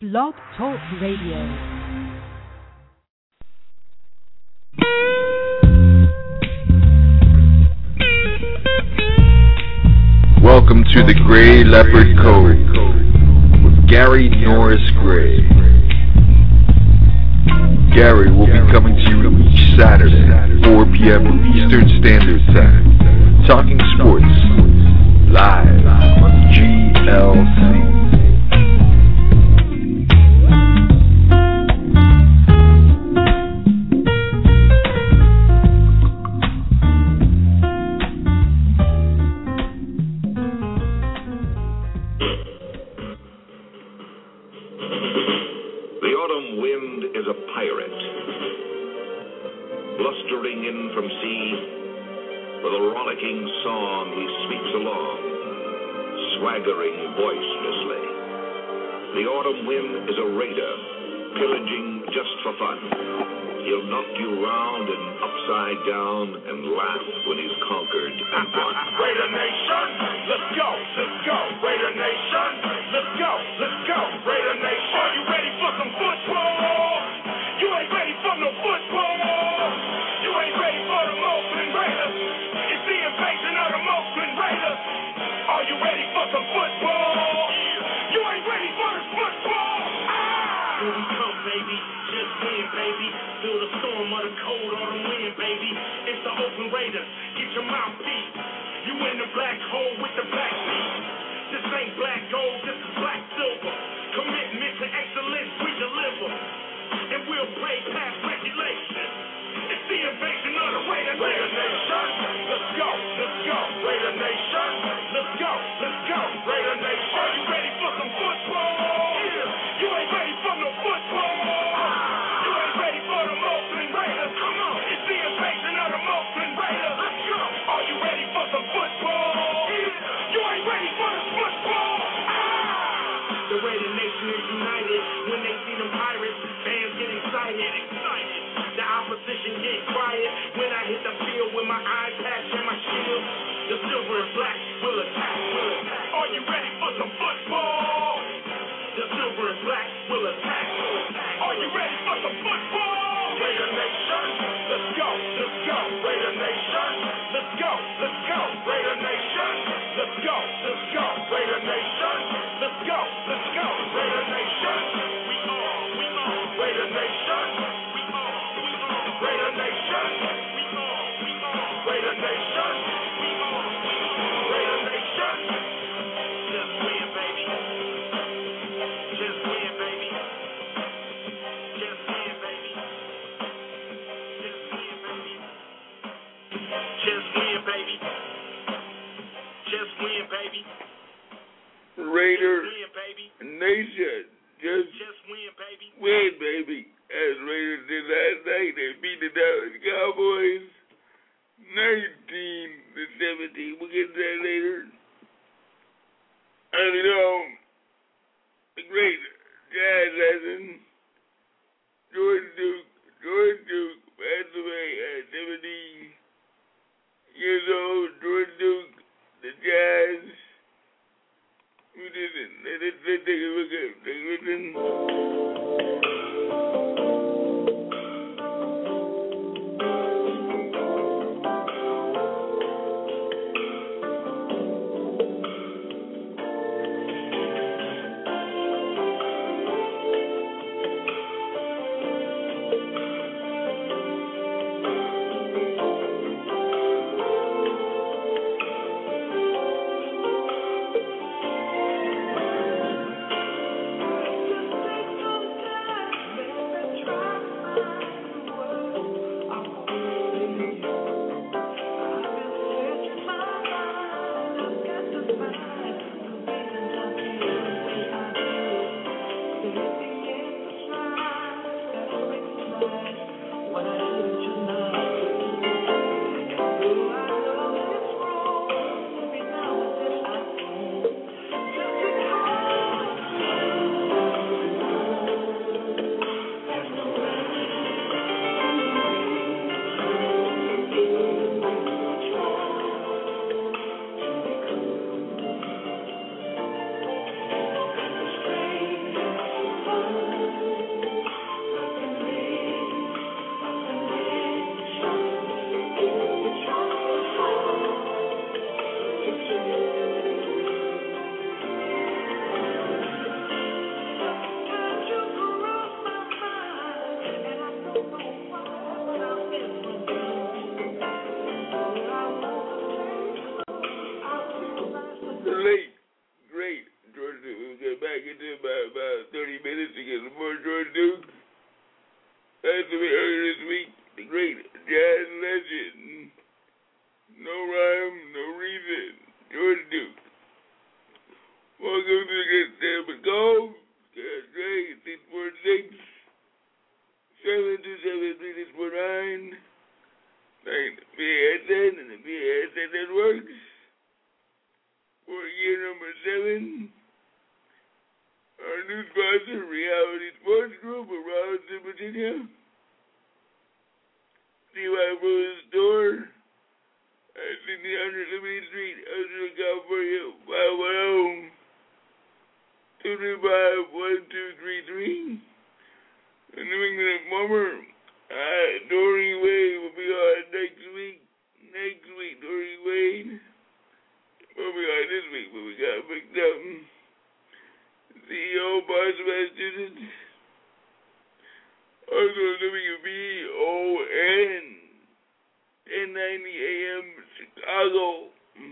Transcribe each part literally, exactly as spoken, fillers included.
Blog Talk Radio. Welcome to the Gray Leopard Code with Gary Norris Gray. Gary will be coming to you each Saturday, four p.m. Eastern Standard Time, talking sports live on G L C. Song he sweeps along, swaggering boisterously. The autumn wind is a raider, pillaging just for fun. He'll knock you round and upside down and laugh when he's conquered and won. Raider Nation, let's go, let's go. Raider Nation, let's go, let's go. Raider Nation, are you ready for some football? You ain't ready for no football. You ain't ready for the Oakland Raiders. It's the invasion of the Oakland Raiders. Are you ready for some football? You ain't ready for this football. Ah! Here we come, baby. Just win, baby. Feel the storm of the cold autumn wind, baby. It's the Oakland Raiders. Get your mouth beat. You in the black hole with the black feet. This ain't black gold, this is black silver. Commitment to excellence, we deliver. And we'll play past regulations. It's the invasion of the Raider Raider Nation. Let's go, let's go, Raider Nation. Let's go, let's go, Raider Nation. Are you ready for some football? Yeah. You ain't ready for no football. You ain't ready for the Oakland Raiders. Come on, it's the invasion of the Oakland Raiders. Let's go. Are you ready for some football? Yeah. You ain't ready for this football. Ah! The Raider Nation is united when they see them pirates. Fans get excited, excited. The opposition get quiet when I hit the field with my eye patch and my shield. The silver and black will attack, will attack. Are you ready for some football? The silver and black will attack, will attack. Are you ready for some football? Raider Nation, let's go, let's go. Raider Nation, let's go, let's go. Raider Nation, let's go, let's go. Raider Nation, let's go, let's go. Raider Nation, we are, we are. Raider Nation. Raider Nation, we are, we are. Raider Nation, we are, we are. Raider Nation, just win, baby. Just win, baby. Just win, baby. Just win, baby. Just win, baby. Just win, baby. Raider win, baby. Nation, just, just win, baby. Win, baby. As Raiders did last night, they beat the Dallas Cowboys nineteen to seventeen. We'll get to that later. And you know, the great jazz lesson, George Duke, George Duke passed away at seventy years old. George Duke, the Jazz. Who did it? Let's, let's take a look at it. Take a listen. Late, great George Duke. We'll get back into about about thirty minutes to get some more George Duke. That's to be earlier this week. The great jazz legend. No rhyme, no reason. George Duke. Welcome to the Get There But Go. Get Drake, six four six, seven two seven, three six four nine. Thank the B S N and the B S N Networks for year number seven. Our new sponsor, Reality Sports Group of Robinson, Virginia. C Y Rose Store at sixteen hundred Liberty Street, Ocean, California, five one zero, two three five, one two three three. The New England Informer, uh, Doreen Wade will be on next week. Next week, Doreen Wade. We'll be on this week, but we got picked up. C E O, Boston, Massachusetts. Also, W B O N, ten ninety A M, Chicago.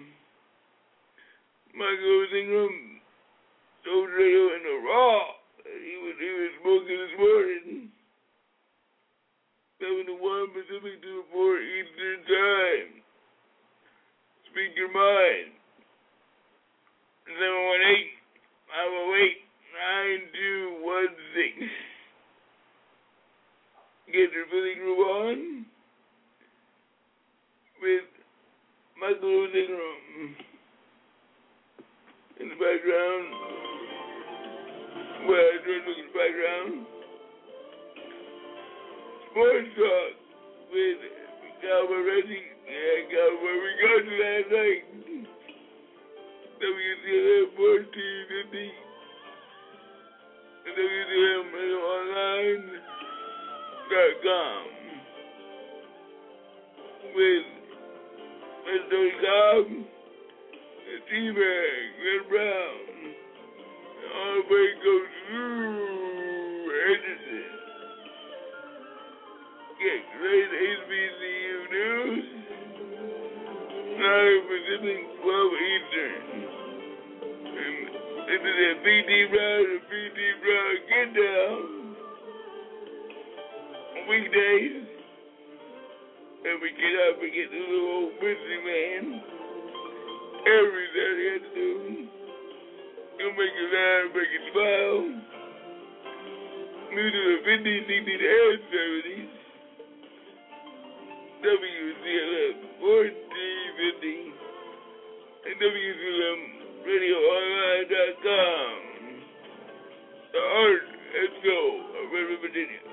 Michael Ingram, Soul Radio in the Raw. He was, he was smoking this morning. seven to one Pacific to four Eastern Time. Speak your mind. seven one eight, five oh eight, nine two one six. Get your Philly Group on with Michael Ingram in the background. Well, I just look in the background. Sports Talk with Calvin Reddy. Yeah, Calvin, we got you last night. W C L M fourteen fifty. W C L M radio online dot com with Mister Cobb, the T-Bag, Red Brown, and all the way goes through Henderson. Get great H B C U news, nine Pacific, twelve Eastern. And this is a P D Brown and P D Brown Get Down on weekdays. And we get up and get the little old busy man every Saturday afternoon. He'll make you laugh, make you smile. New to the fifties, sixties, and seventies. W C L M fourteen fifty and W C L M radio online dot com. The Art and Show of Redmond, Virginia.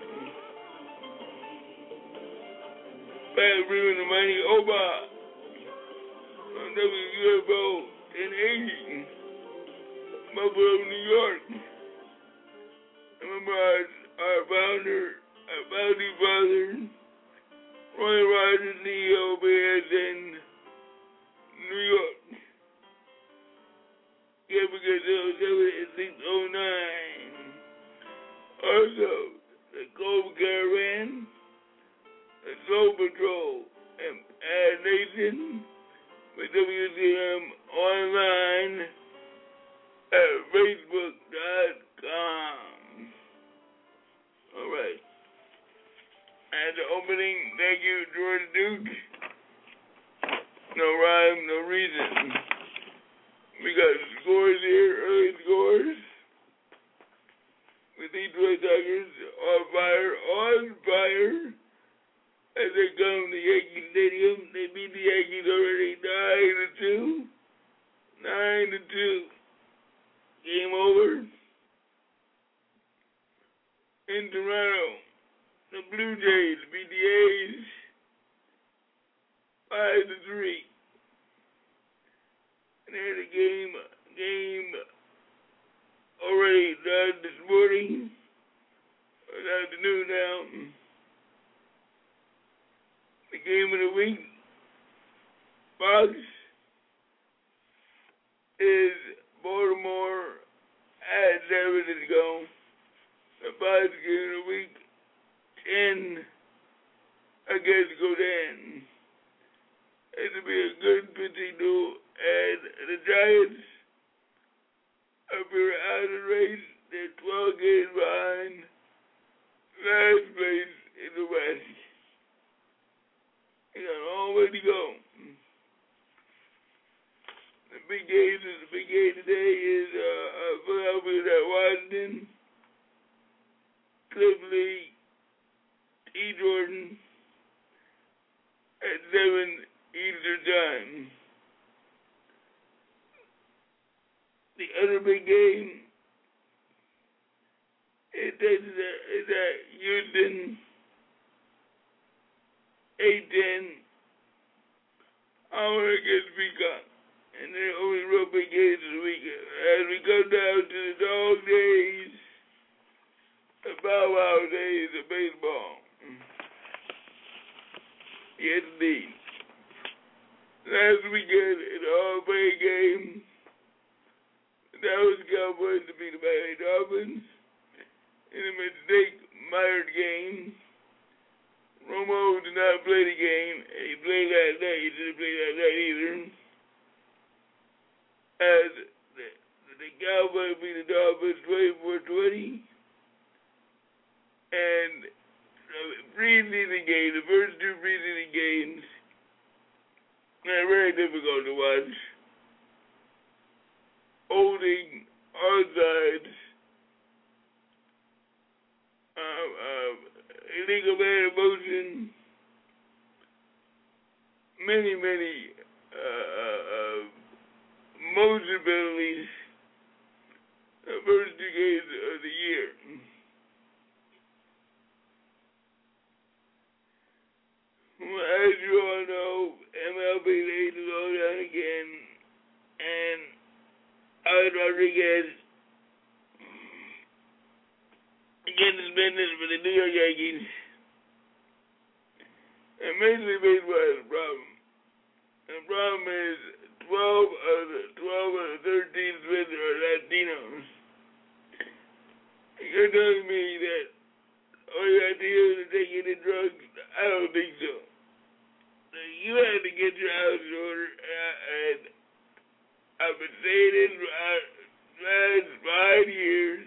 Bad River and the Mighty Oba on W U F O ten eighty, Buffalo, New York. Remember our, our founder, our founding father, Roy Rogers, C E O, B S N, New York. Yeah, because oh seven and six oh nine. Also, the Gold Caravan, the Soul Patrol, and Ad Nation with W C M online at Facebook dot com. All right. And the opening, thank you, George Duke. No rhyme, no reason. We got scores here, early scores. With the Detroit Tigers on fire, on fire. As they come to Yankee Stadium, they beat the Yankees already nine to two. nine to two. Game over. In Toronto, the Blue Jays beat the A's five to three. And they had a game, game already done this morning. afternoon now. The game of the week, Fox, is Baltimore at San Francisco. The Fox game of the week, ten against Golden. It'll be a good pitching duel, and the Giants appear out of the race. They're twelve games behind last place in the West. They got a long way to go. The big game, the big game today is uh, uh, Philadelphia at Washington. Cliff Lee, T. Jordan at seven Eastern Time. The other big game is at Houston, eight ten, Hour against Peacock. And they're only real big games this weekend. As we come down to the dog days, the bow-wow days of baseball. Yes, indeed. Last weekend, in the All-Play game, that was Cowboys to beat the Miami Dolphins. In a mistake-mired game, Romo did not play the game. He played last night. He didn't play last night either. As the, the Cowboys beat the Dolphins twenty-four twenty. And the preseason game, the first two preseason games, they're very difficult to watch. Holding onside, um, um, illegal man in motion, many, many uh, uh, uh, motion penalties, the first two games of the year. Well, as you all know, M L B laid the low down again, and Alex Rodriguez again his business for the New York Yankees. And Major League Baseball has a problem. And the problem is twelve of the twelve of the thirteen Smiths are Latinos. You're telling me that all you have to do is take any drugs? I don't think so. You have to get your house in order, and I've been saying this for the last five years.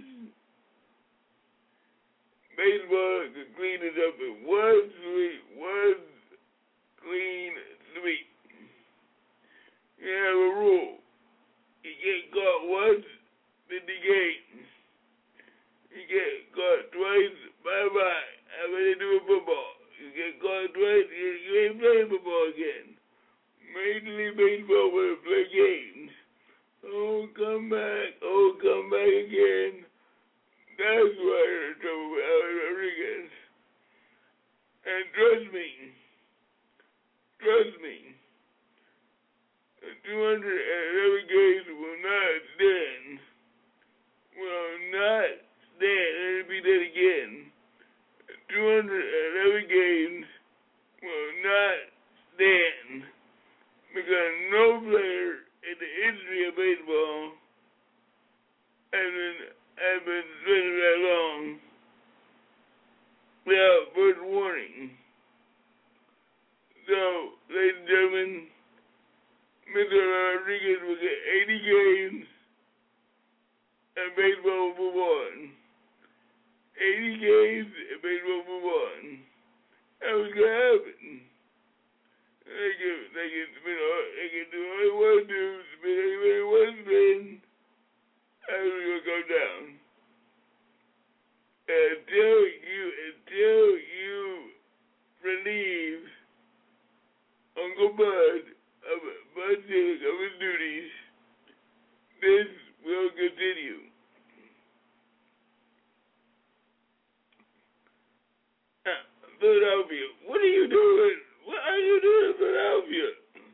Baseball can clean it up in one sweep, one clean sweep. You have a rule. You get caught once, fifty games. You get caught twice, bye-bye. How many do in football? You get caught twice, you, you ain't playing football again. Major League Baseball will play games. Oh, come back. Oh, come back again. That's why they're in trouble with Alex Rodriguez. And trust me, trust me, the two hundred eleven games will not stand. Will not stand. Let me repeat that again. two hundred eleven games will not stand because no player in the history of baseball has been, has been suspended that long without first warning. So, ladies and gentlemen, Mister Rodriguez will get eighty games and baseball will move on. eighty games and baseball move on. That was going to happen. They can, they can, you know, they can do what they want to do, spin anywhere they want to spin. That's what's going to go down. Until you, until you relieve Uncle Bud of Bud Selig of his duties, this will continue. Now, Philadelphia, what are you doing? What are you doing in Philadelphia?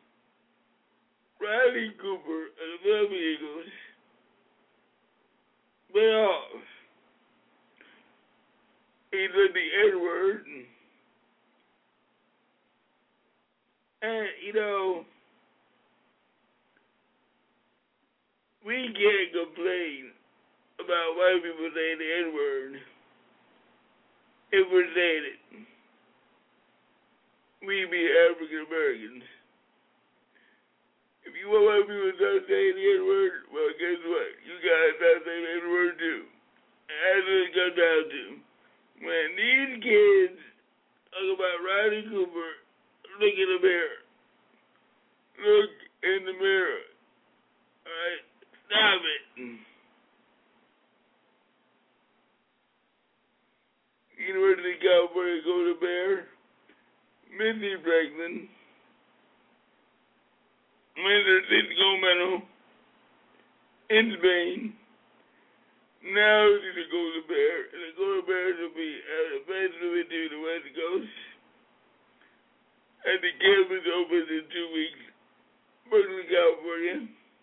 Riley Cooper of the Philadelphia Eagles went off. He he said the N-word. And, you know, we can't complain about white people saying the N-word if we're saying it. We be African Americans. If you want white people to start saying the N-word, well, guess what? You gotta start saying the N-word too. And that's what it comes down to. When these kids talk about Riley Cooper, look in the mirror. Look in the mirror. Alright? Stop it. University of California Golden Bear, Mindy Franklin, wins her sixth gold medal in Spain. Now she's a Golden Bear, and the Golden Bears will be eventually to the West Coast. And the camp is open in two weeks. Berkeley, California.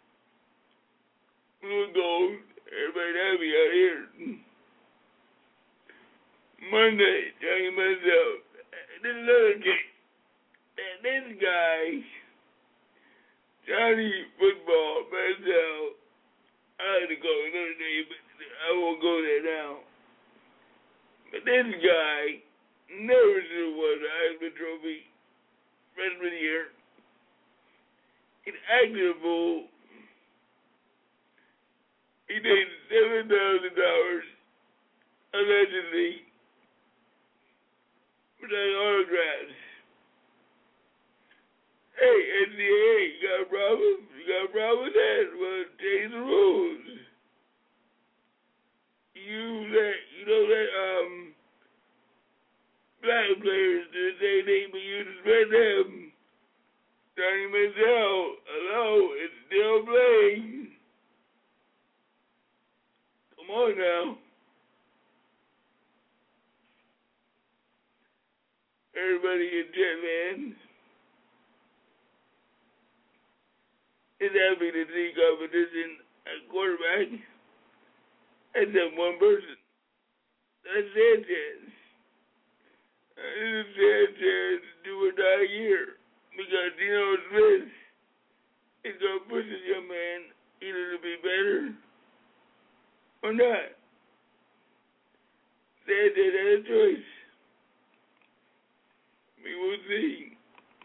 Blue and gold. Everybody happy out here. Monday, Johnny Manziel. This is another case. And this guy, Johnny Football Manziel, I had to go another day, but I won't go there now. But this guy never should have won the Heisman Trophy freshman year. He's acting a fool. He paid seven thousand dollars allegedly for that autographs. Hey, N C A A, you got a problem? You got a problem with that? Well, change the rules. You let, you don't let, um, black players do the same thing, but you suspend them. Johnny Manziel, hello, it's still playing. Come on now. Everybody in Jetland is happy to see competition at quarterback. Except one person. That's Sanchez. This is Sanchez do or die year. Because Geno Smith is going to push this young man either to be better or not. Sanchez had a choice. We will see.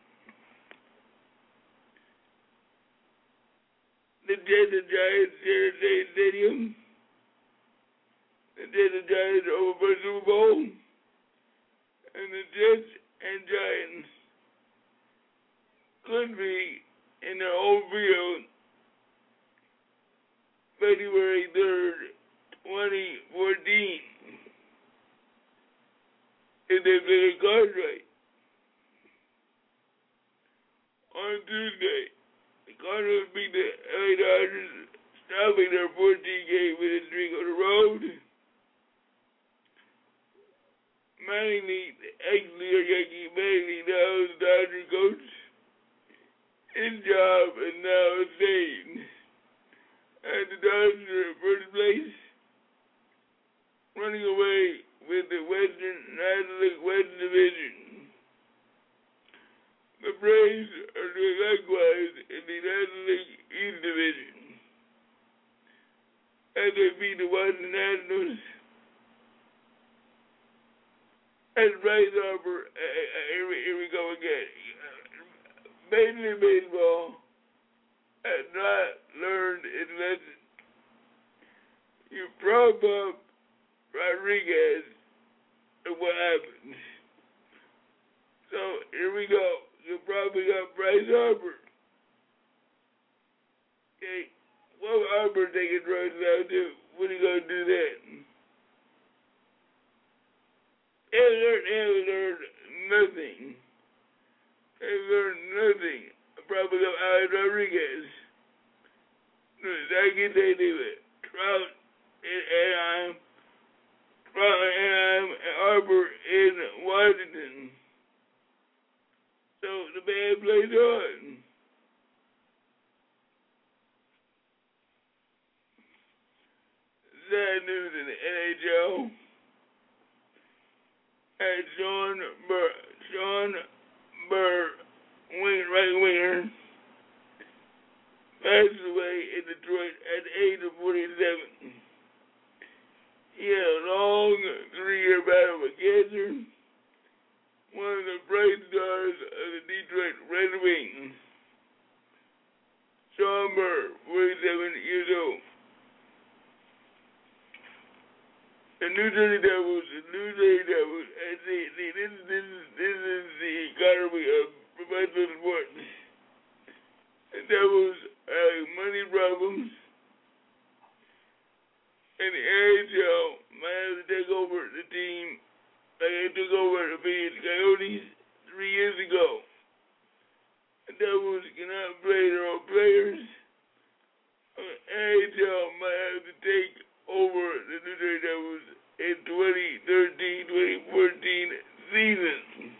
The Jets and Giants share the same stadium. The Jets and Giants are over for the Super Bowl. And the Jets and Giants could be in their home field February third, twenty fourteen. If they play the cards right. On Tuesday, the Cardinals beat the L A Dodgers, stopping their fourteen game winning streak on the road. Manning, the ex-leader Yankee Manning, now is the Dodger coach. His job is now insane. And the Dodgers are in first place, running away with the Western National League West Division. The Braves are doing likewise in the National League East Division. As they beat the Washington Nationals. And Bryce Harper, uh, uh, here, we, here we go again. Major League Baseball has not learned its lesson. You prop up Rodriguez, and what happens? So, here we go. You probably got Bryce Harper. Okay, what will Harper taking drugs now do? What are you going to do then? They learned, they learned nothing. They learned nothing. Probably got Alex Rodriguez. That can they do it. Trout in Anaheim. Trout in Anaheim and Harper in Washington. So the band plays on. Sad news in the N H L. And Sean Burr, Sean Burr, wing, right winger, passed away in Detroit at the age of forty-seven. He had a long three-year battle with cancer, one of the bright stars of the Detroit Red Wings. Sean Burr, forty-seven years old. The New Jersey Devils, the New Jersey Devils, and see, see this, this, this is the economy of professional sports. The Devils have money problems, and the N H L might have to take over the team like they took over the Phoenix Coyotes three years ago. The Devils cannot play their own players. The N H L might have to take over the New Jersey Devils in twenty thirteen twenty fourteen season.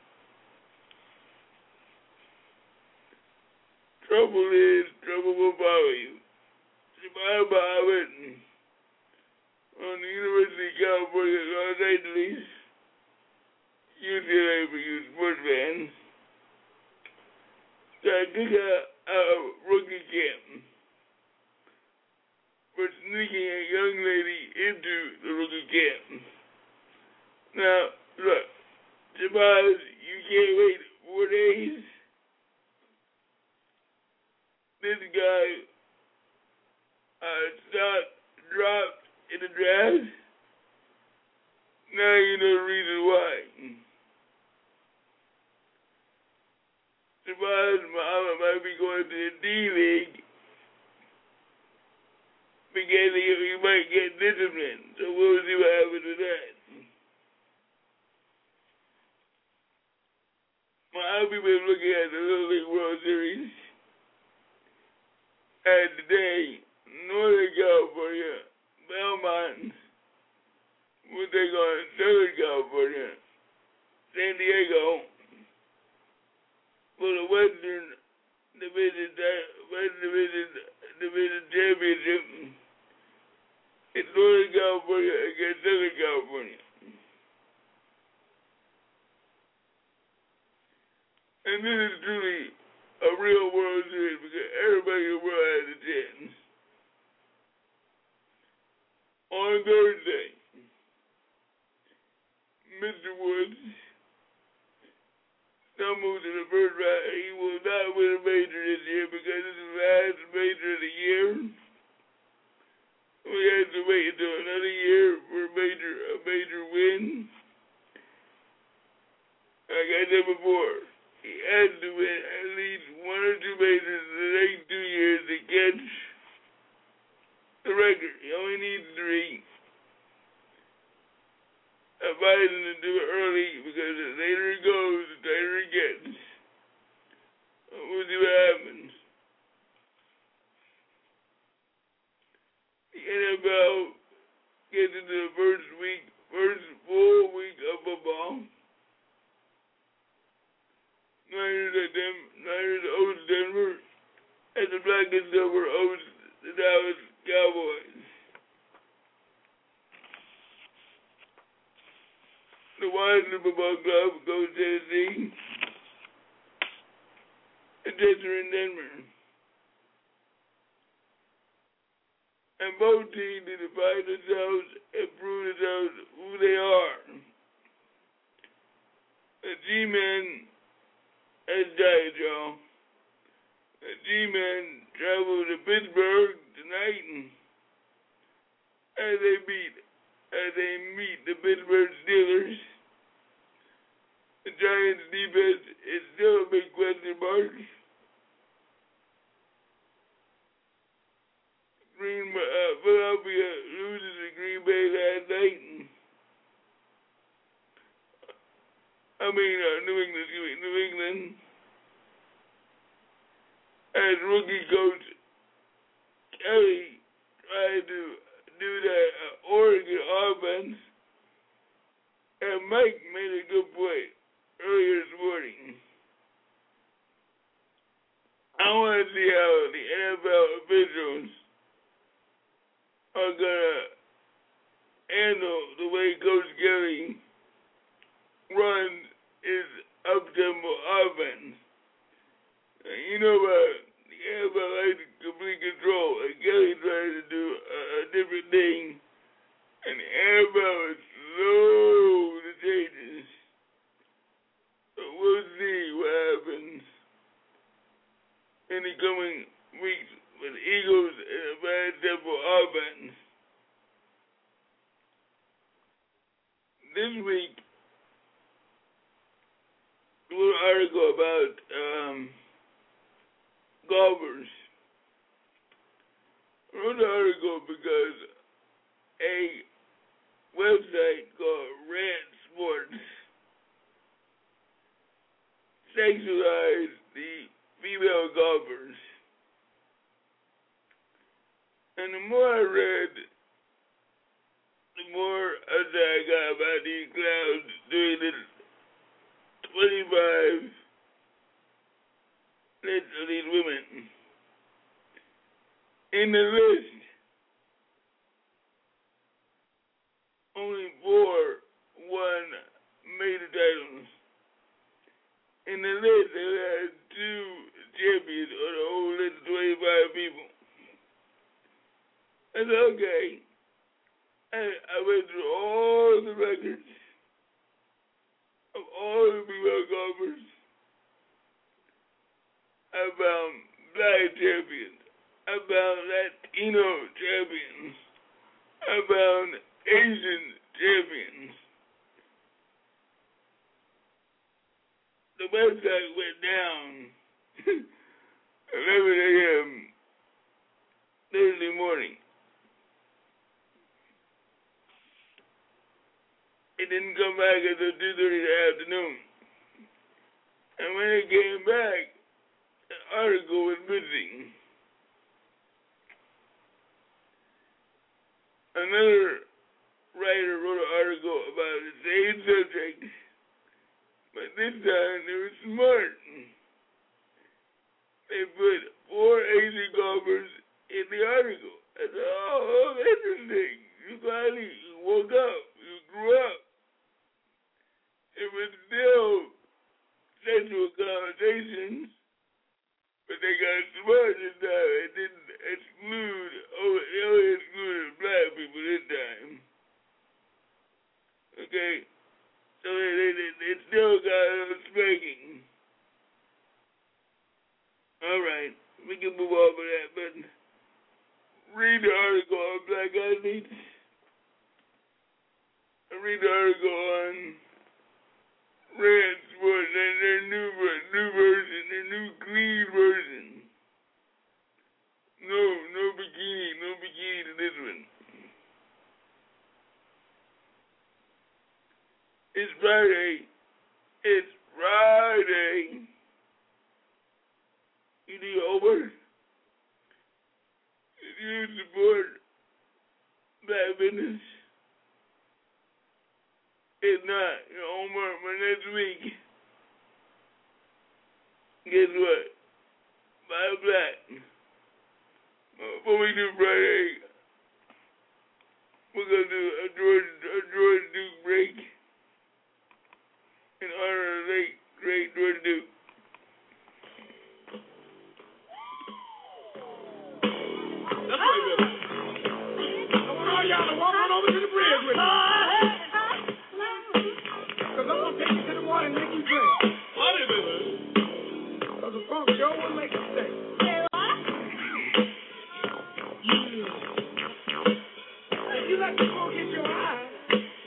Trouble is, trouble will follow you. Jemima Mohammed on the University of California, Los Angeles, U C L A for you sports fans, got kicked out of rookie camp for sneaking a young lady into the rookie camp. Now, look, Jemima, you can't wait four days. This guy uh, stock dropped in the draft. Now you know the reason why. Jemima Mohammed might be going to the D-League because he, he might get disciplined. So we'll see what happens to that. Miami been looking at the Little League World Series. And today, Northern California, Belmont, will take on Southern California, San Diego, for the Western Division, Western Division, Division Championship. It's Northern California against Southern California. And this is truly a real World Series because everybody in the world has a chance. On Thursday, Mister Woods stumbled to the first round. He will not win a major this year because it's the last major of the year. We have to wait until another year for a major, a major win. Like I said before, he has to win at least one or two majors in the next two years to catch the record. He only needs three. I advise him to do it early because the later it goes, the tighter it gets. We'll see what happens. The N F L gets into the first week, first full week of football. Niners at them, Niners host Denver, and the Black and Silver host the Dallas Cowboys. The Washington Football Club goes to Tennessee, and Jets are in Denver. And both teams need to find themselves and prove themselves who they are. The G-Men That's died, y'all. The G-Men travel to Pittsburgh tonight as they beat, as they meet the Pittsburgh Steelers. The Giants' defense is still a big question mark. Green, uh, Philadelphia loses to Green Bay last night. I mean, uh, New England, excuse me, New England, as rookie coach Kelly tried to do that uh, Oregon offense, and Mike made a good play earlier this morning. I want to see how the N F L officials are going to handle the way Coach Kelly you know about the airport like complete control. And Kelly tried to do a, a different thing, and the airport was slow to changes. So we'll see what happens in the coming weeks with the Eagles and a bad tempo offense. This week, a little article about um, golfers. I wrote the article because a website called Red Sports sexualized the female golfers. And the more I read, the more upset I got about these clowns doing this twenty-five lists of these women. In the list, only four won major titles. In the list, they had two champions on the whole list of twenty-five people. I said, okay. I, I went through all the records of all the female golfers. I found black champions. I found Latino champions. I found Asian champions. The website went down eleven a.m. Thursday morning. It didn't come back until two thirty in the afternoon. And when it came back, the article was missing. Another writer wrote an article about the same subject, but this time they were smart. They put four Asian golfers in the article. I said, oh, interesting. You finally woke up. You grew up. It was still sexual connotations, but they got smart this time. It didn't exclude, oh, they only excluded black people this time. Okay? So they, they, they, they still got a spanking. All right, we can move on with that, but read the article on Black Athletes. Read the article on Red Sports and their new, new version, their new clean version. No, no bikini, no bikini to this one. It's Friday. It's Friday. You need over? If you support black business, if not, your homework for next week. Guess what? Buy black. Before we do Friday, we're gonna do a George, a George Duke break in honor of the late great George Duke. That's what it is. I want all y'all to walk on over to the bridge with me. Because I'm going to take you to the water and make you drink. Honey, baby. Because the funk sure will make you stay. If you let the funk hit your eyes,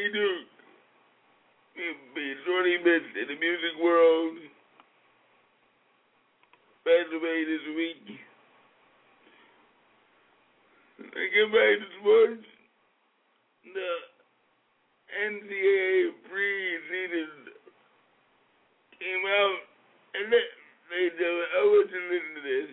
David Duke. He'll be sorely missed in the music world. Passed away this week. I get back to sports. The N C A A pre-season came out, and they, they I want you to listen to this.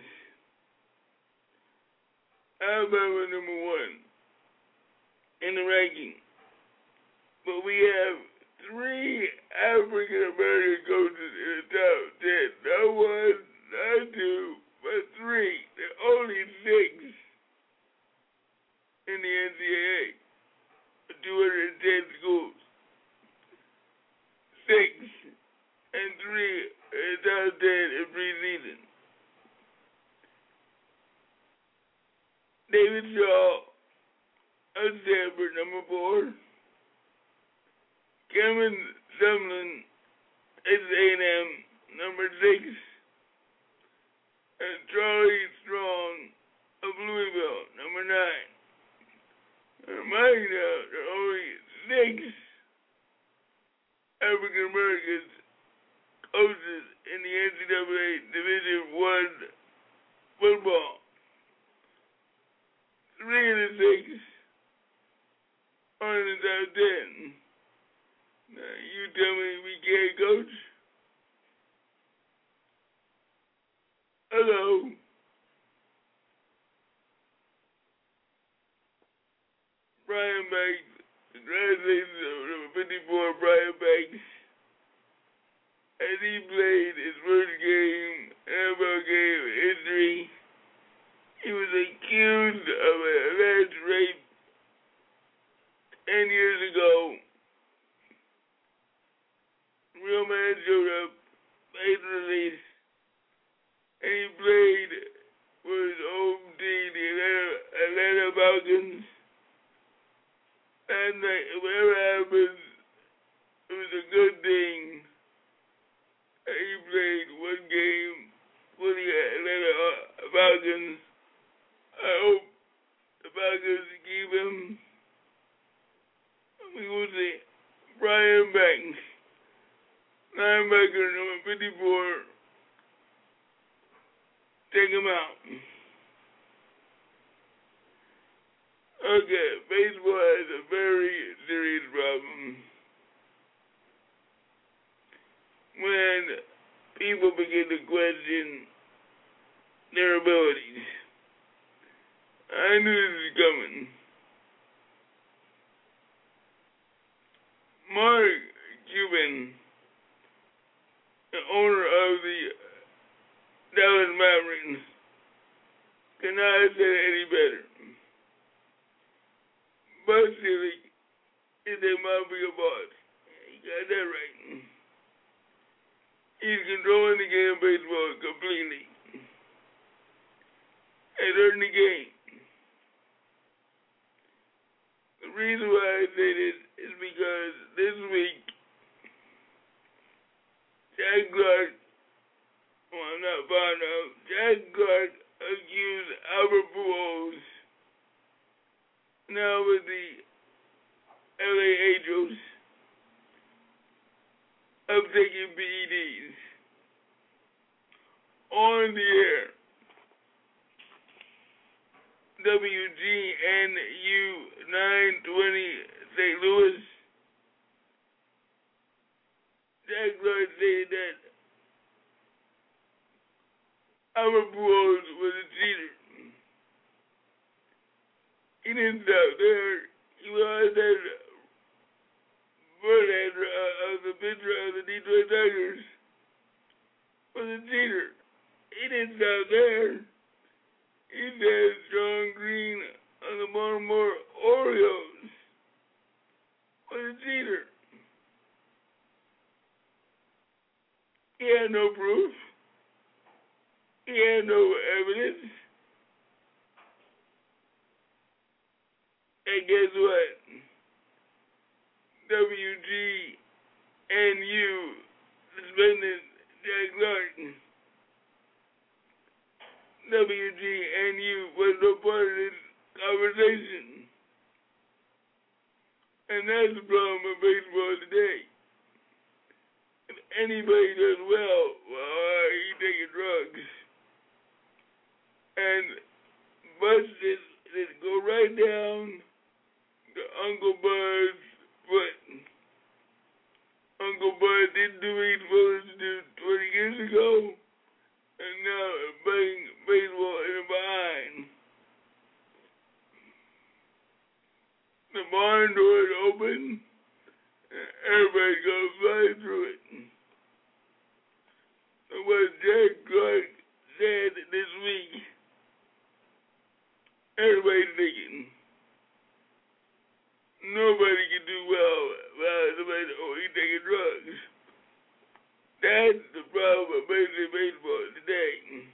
Alabama number one in the ranking, but we have three African American coaches in the top ten. Not one, not two, but three. There are only six in the N C A A. two hundred ten schools. Six and three in the top ten in preseason. David Shaw of Stanford, number four. Cameron Sumlin, Texas A and M, number six. And Charlie Strong of Louisville, number nine. Remind you now, there are only six African Americans coaches in the N C double A Division One football. Three of the six are in the top ten. Now, you tell me we can't coach? Hello? Brian Banks, congratulations on number fifty-four, Brian Banks. As he played his first game, N F L game in history, he was accused of an alleged rape ten years ago. Real man showed up, made the release, and he played for his home team, the Atlanta, Atlanta Falcons. And uh, whatever happens, it was a good thing. He played one game for the Atlanta Falcons. I hope the Falcons keep him. We will see. Brian Banks, linebacker number fifty-four. Take him out. Okay, baseball has a very serious problem. When people begin to question their abilities. I knew this was coming. Mark Cuban, the owner of the Dallas Mavericks, cannot have said it any better. Bus City is a mafia boss. He got that right. He's controlling the game of baseball completely. And hurting the game. The reason why I say this is because this week, Jack Clark, well, I'm not fond of, Jack Clark accused Albert Pujols, now with the L A Angels, of taking P E Ds on the air. W G N U nine twenty Saint Louis. Jack Clark said that Albert Pujols was a cheater. He didn't stop there. He was that Verlander uh, of the pitcher of the Detroit Tigers was a cheater. He didn't stop there. He said John Green of the Baltimore Orioles was a cheater. He had no proof. He had no evidence. And guess what? W G N U suspended Jack Clark. W G N U was no part of this conversation. And that's the problem with baseball today. If anybody does well, well, he's taking drugs. And busts that, that go right down to Uncle Bud's foot. Uncle Bud didn't do what he was supposed to do twenty years ago, and now playing baseball in the behind. The barn door is open, and everybody's gonna fly through it. And what Jack Clark said this week, everybody's thinking, nobody can do well without somebody, oh, he's taking drugs. That's the problem with Major League Baseball today.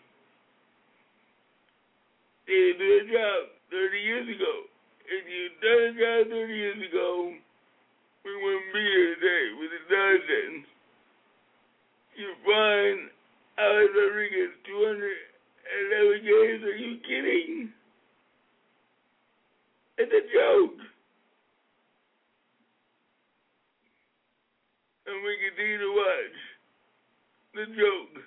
They didn't do their job thirty years ago. If you'd done a job thirty years ago, we wouldn't be here today with the nonsense. You find Alex Rodriguez two hundred eleven games, are you kidding? It's a joke. And we continue to watch the joke.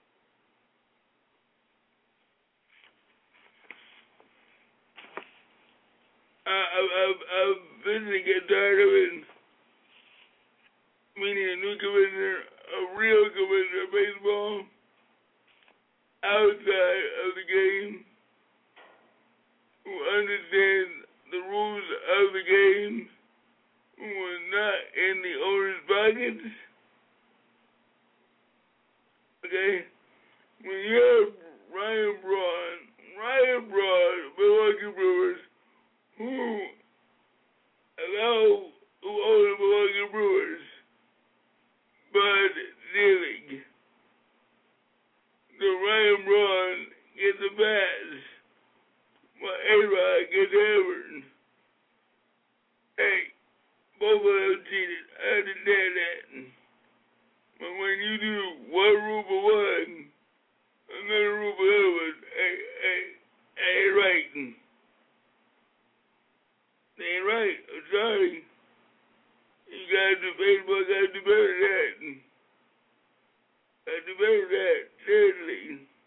I, I, I've, I've been to get tired of it. We need a new commissioner, a real commissioner of baseball, outside of the game, who understands the rules of the game, who are not in the owner's pockets. Okay? When you have Ryan Braun, Ryan Braun, Milwaukee Brewers, who allow, who own the Milwaukee Brewers, Bud Selig. So Ryan Braun gets a pass, while A-Rod gets hammered. Hey, both of them cheated. I understand that. But when you do one rule for one, another rule for the other one, ain't, ain't, ain't right. They ain't right. I'm sorry. You gotta do baseball, gotta do better than that. Gotta do better than that, seriously.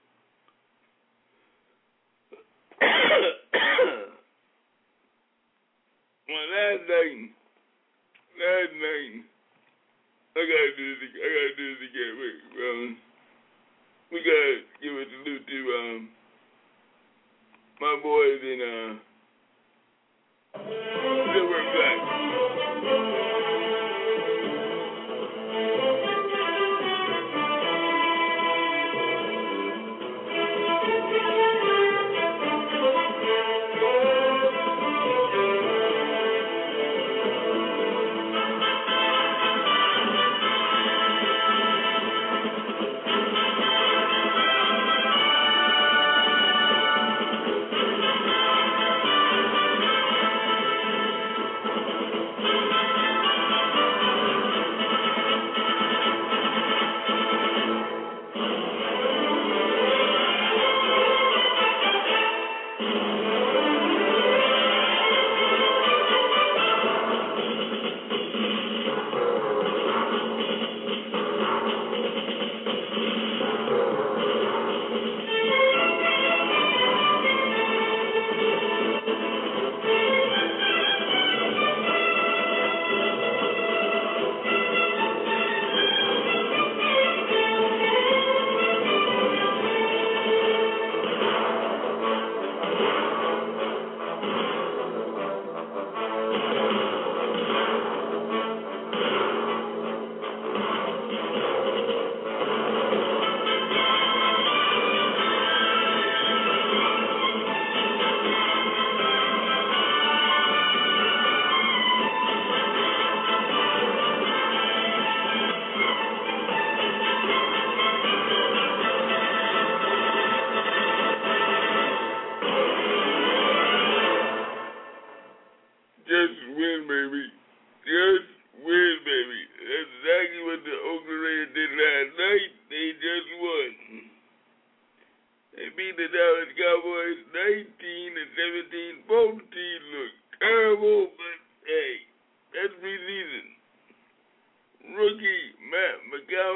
My last thing, last thing, I gotta do this, I gotta do this again. Wait, um, we gotta give a salute to, um, my boys in, uh, Silver and Black.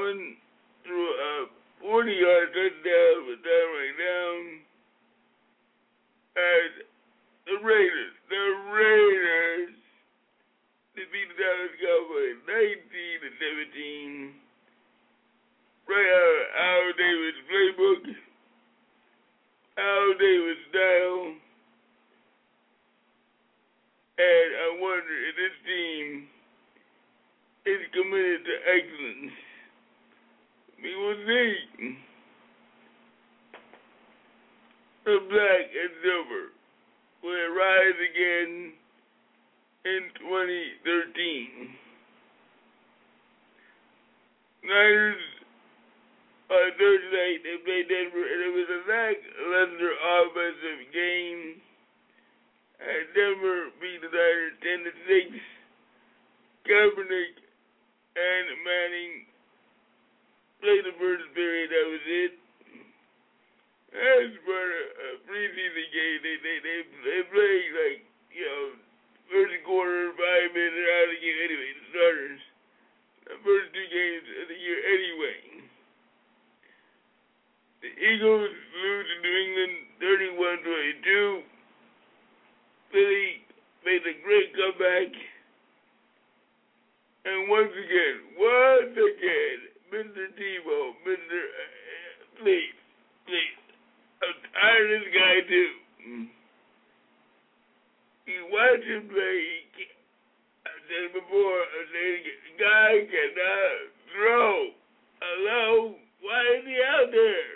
Allen threw a forty-yard touchdown with time right down. And the Raiders, the Raiders defeated the Dallas Cowboys nineteen to seventeen. Right out of Al Davis' playbook, Al Davis style. And I wonder if this team is committed to excellence. We will see. The black and silver will rise again in twenty thirteen. Niners on Thursday night, they played Denver, and it was a lackluster offensive game. And Denver beat the Niners ten to six. Kaepernick and Manning played the first period, that was it. As for a preseason game, they, they, they, they played like, you know, first quarter, five minutes out of the game anyway, the starters. The first two games of the year anyway. The Eagles lose to New England thirty-one twenty-two. Philly made a great comeback. And once again, once again, Mister Tebow, Mister Uh, please, please. I'm tired of this guy too. You watch him play, he I've said it before, I've said it again, the guy cannot throw. Hello? Why is he out there?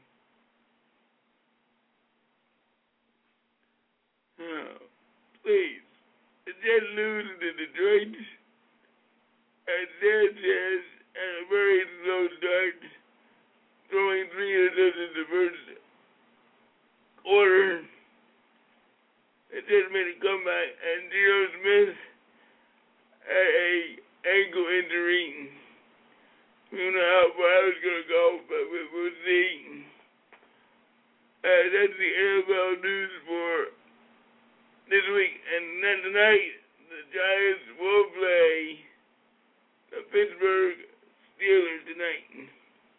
Oh, please. The Jets lose to Detroit, and Sanchez had a very slow start, throwing three interceptions the first quarter. It just made a comeback, and Geno Smith had a ankle injury. We don't know how far I was going to go, but we'll see. Uh, that's the N F L news for this week. And then tonight, the Giants will play the Pittsburgh Steelers tonight.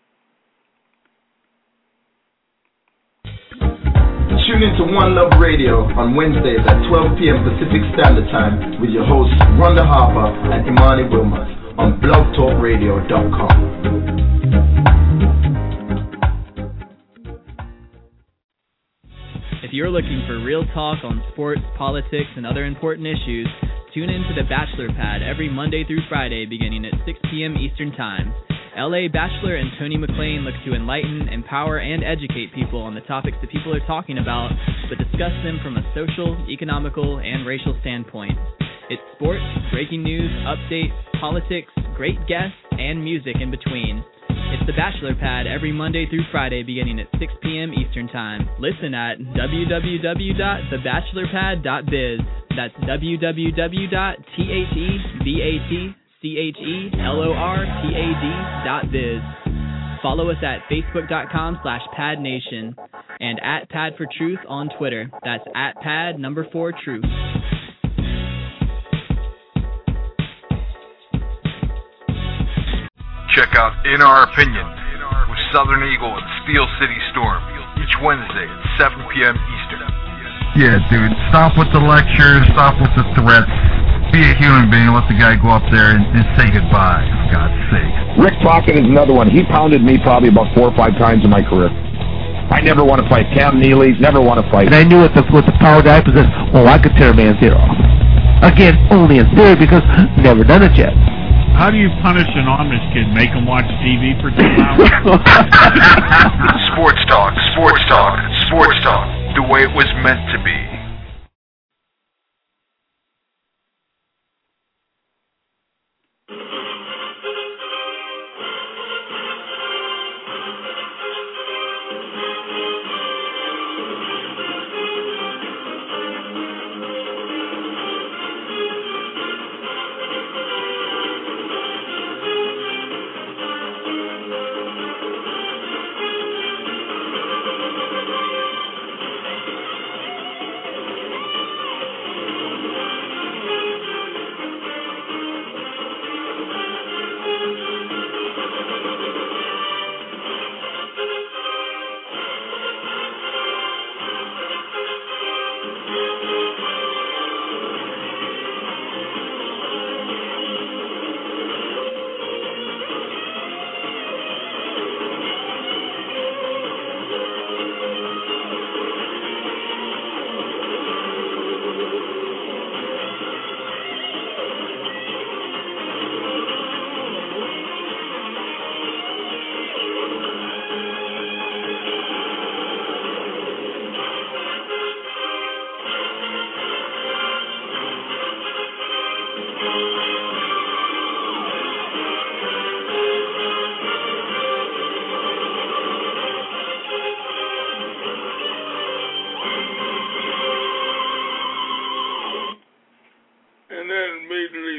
Tune into One Love Radio on Wednesdays at twelve p.m. Pacific Standard Time with your hosts Rhonda Harper and Imani Wilmot on blog talk radio dot com. If you're looking for real talk on sports, politics, and other important issues, tune in to The Bachelor Pad every Monday through Friday beginning at six p.m. Eastern Time. L A Bachelor and Tony McClain look to enlighten, empower, and educate people on the topics that people are talking about, but discuss them from a social, economical, and racial standpoint. It's sports, breaking news, updates, politics, great guests, and music in between. It's The Bachelor Pad every Monday through Friday beginning at six p.m. Eastern Time. Listen at w w w dot the bachelor pad dot biz. That's w w w dot the C H E L O R P A D dot biz. Follow us at facebook.com slash padnation and at Pad for Truth on Twitter. That's at Pad number four Truth. Check out In Our Opinion with Southern Eagle and Steel City Storm each Wednesday at seven p.m. Eastern. Yeah, dude, stop with the lectures, stop with the threats. Be a human being, let the guy go up there and, and say goodbye, for God's sake. Rick Crockett is another one. He pounded me probably about four or five times in my career. I never want to fight. Cam Neely, never want to fight. And I knew with the, with the power guy possessed, oh, I could tear a man's ear off. Again, only in theory because never done it yet. How do you punish an Amish kid? Make him watch T V for two hours? Sports talk, sports talk, sports talk, the way it was meant to be.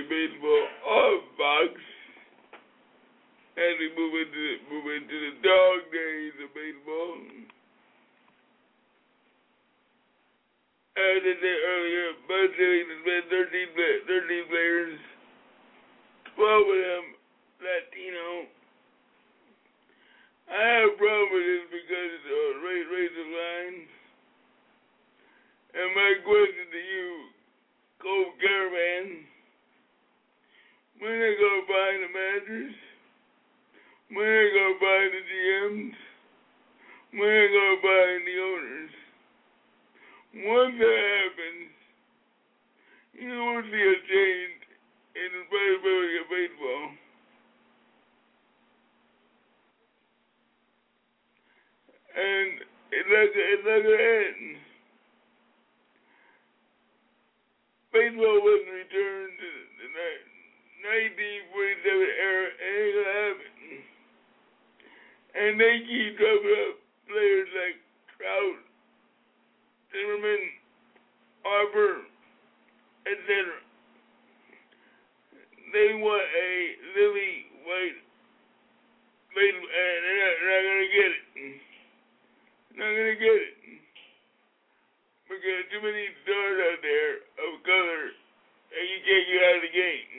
baseball off Fox as we move into move into the dog days of baseball. As I said earlier, Bud Selig has been thirteen, thirteen players, twelve of them Latino. I have a problem with this because it's a race, racial line. And my question to you, Cole Caravan, when they gonna find the managers? When they gonna find the G Ms? When they gonna find the owners? Once that happens, you won't see a change in the playability of baseball. And it's like it's like an end. Baseball wasn't returned to the nineteen forty-seven era, and it ain't gonna happen. And they keep dropping up players like Trout, Zimmerman, Harper, et cetera. They want a lily white baseball, and they're not, they're not gonna get it. Not gonna get it. Because too many stars out there of color and you can't get out of the game.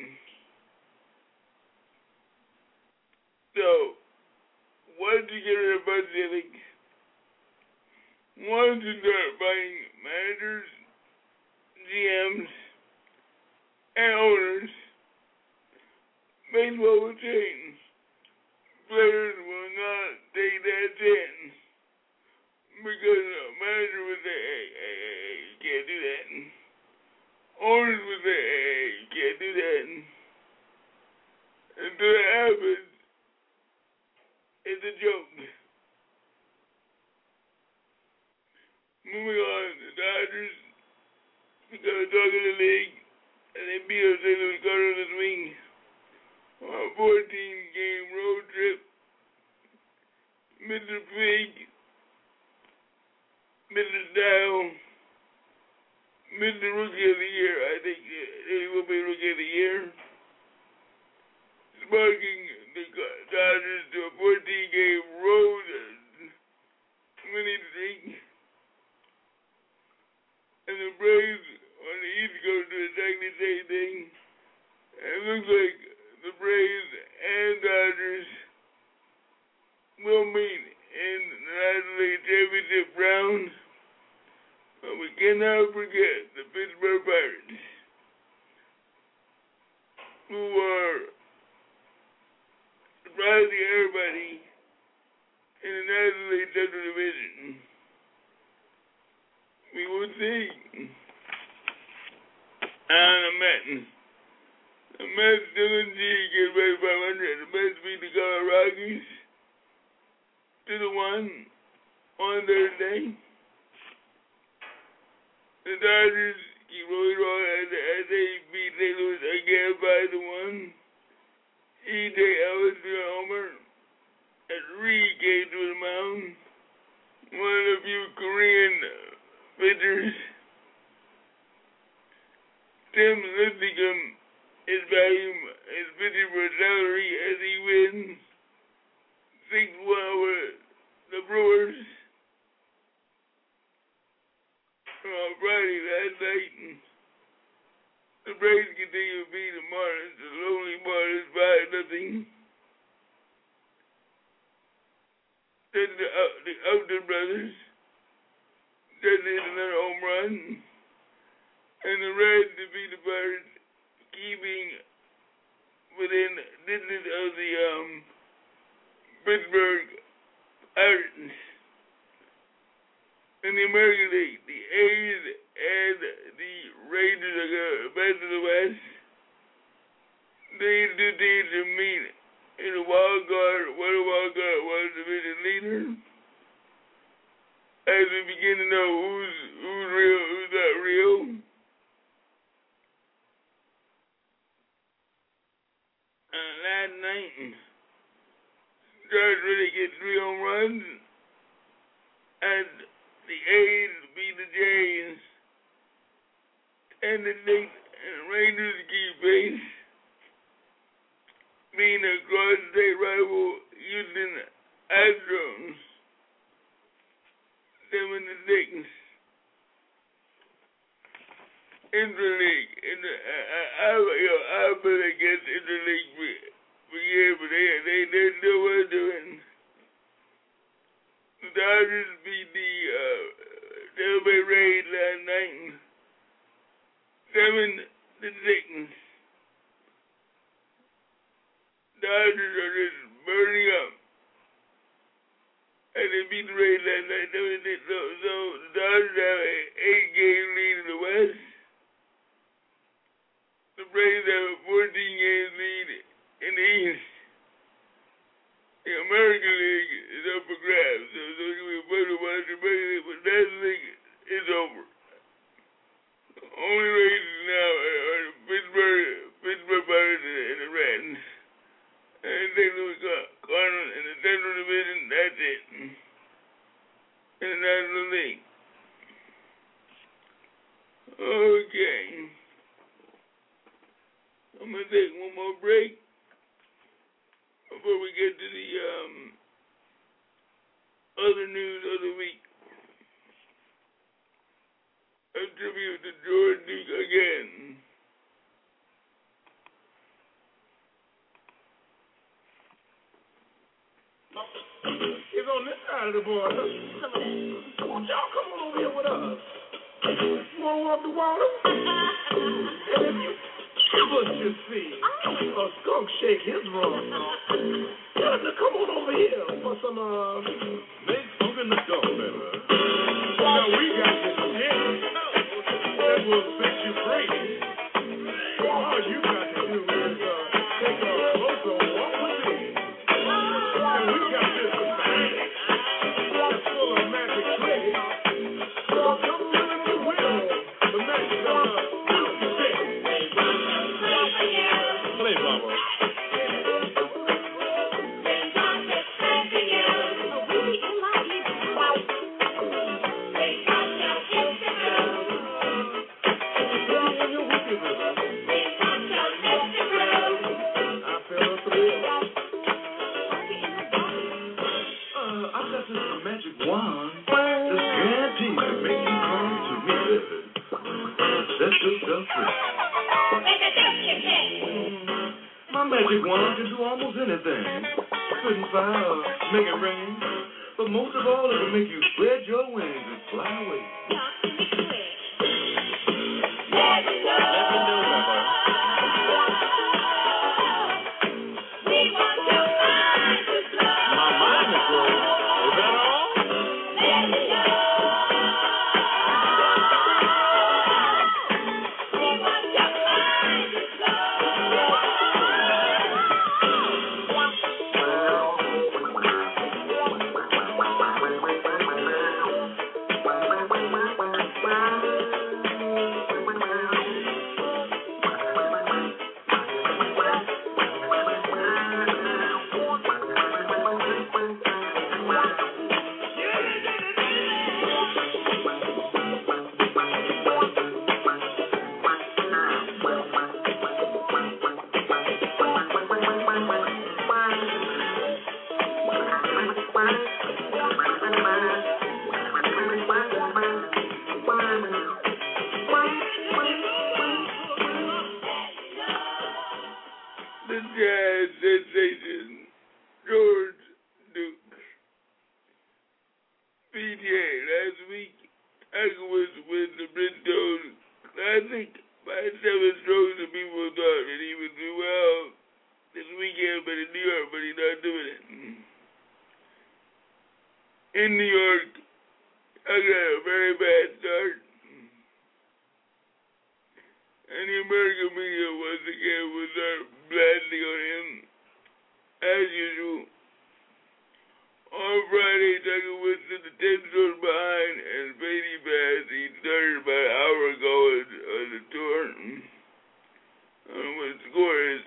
So, once you get rid of Bud Selig, once you start finding managers, G Ms, and owners, baseball will change. Players will not take that chance. Because a manager would say, hey, hey, hey, hey, you can't do that. Owners would say, hey, hey, you can't do that. Until it happens, it's a joke. Moving on, the Dodgers, we got to talk in the league, and they beat us Saint Louis Cardinals this week on a fourteen game road trip. Mister Pig, Mister Dow, Mister Rookie of the Year, I think he will be Rookie of the Year, sparking the Dodgers to a fourteen game road winning streak. And the Braves on the East Coast do exactly the same thing. And it looks like the Braves and Dodgers will meet in the National League Championship round. But we cannot forget the Pittsburgh Pirates, who are surprising everybody in the National League Central Division. We will see. And the Mets. The Mets still in G, get ready five hundred. The Mets beat the Colorado Rockies two to one on Thursday. The Dodgers keep rolling on as, as they beat Saint Louis again five to one. E J Ellis to a homer. And Reed came to the mound. One of the few Korean pitchers. Tim Lincecum is value is pitching for salary as he wins six one over the Brewers on Friday last night. The Braves continue to beat the Marlins, the lonely Marlins by nothing. Then the, uh, the Upton brothers just hit another home run. And the Reds defeat the Pirates, keeping within distance of the um, Pittsburgh Pirates. In the American League, the A's and the Rangers are going to advance to the West. These two teams will meet in the wild card, one wild card, one division leader. As we begin to know who's who's real, who's not real. Uh, last night, George really get three home runs, and the A's beat the Jays, and the Knicks and Rangers keep pace. being a cross-state rival using iDrones. seventy-six. Interleague. Inter, I, I, I, you know, I've been against Interleague for, for years, but they, they, they still were doing. The Dodgers beat the uh, Tampa Bay Rays last night, seven to six. Dodgers are just burning up. And they beat the Rays last night, seven to six. So, so the Dodgers have an eight-game lead in the West. The Braves have a fourteen-game lead in the East. The American League is up for grabs, so it's going to be a better one. The National League is over. The only races now are the Pittsburgh, Pittsburgh Pirates and the Reds. And the Saint Louis Cardinals in the Central Division, that's it. In the National League. Okay. I'm going to take one more break before we get to the um, other news of the week. A tribute to George Duke again. It's on this side of the border. Y'all come on over here with us. You want to walk the water? And if you ever should see a skunk shake his rump, tell him to come on over here for some, uh, make skunk in the dog, baby. Now we got this shit that will set you free. All you got to do is, uh, take a closer walk with me. And we got this thing that's full of magic tricks. So come on if you will. The magic of the shit. Play, Bubba. Magic wand that's guaranteed to make you come to me, baby. That's just the truth. My magic wand can do almost anything. Couldn't fire or make it rain, but most of all, it can make you spread your wings and fly away. Let me know, Papa. My mind is growing. Is that all? The jazz sensation, George Duke. P G A last week, Tiger Woods wins the Bridgestone Classic by seven strokes, and people thought that he would do well this weekend, but in New York, but he's not doing it. In New York, I got a very bad start. And the American media once again will start blasting on him, as usual. On Friday, Tiger Woods took the ten strokes behind, and Beatty Bass, he started about an hour ago on, on the tour. I don't know what the score is.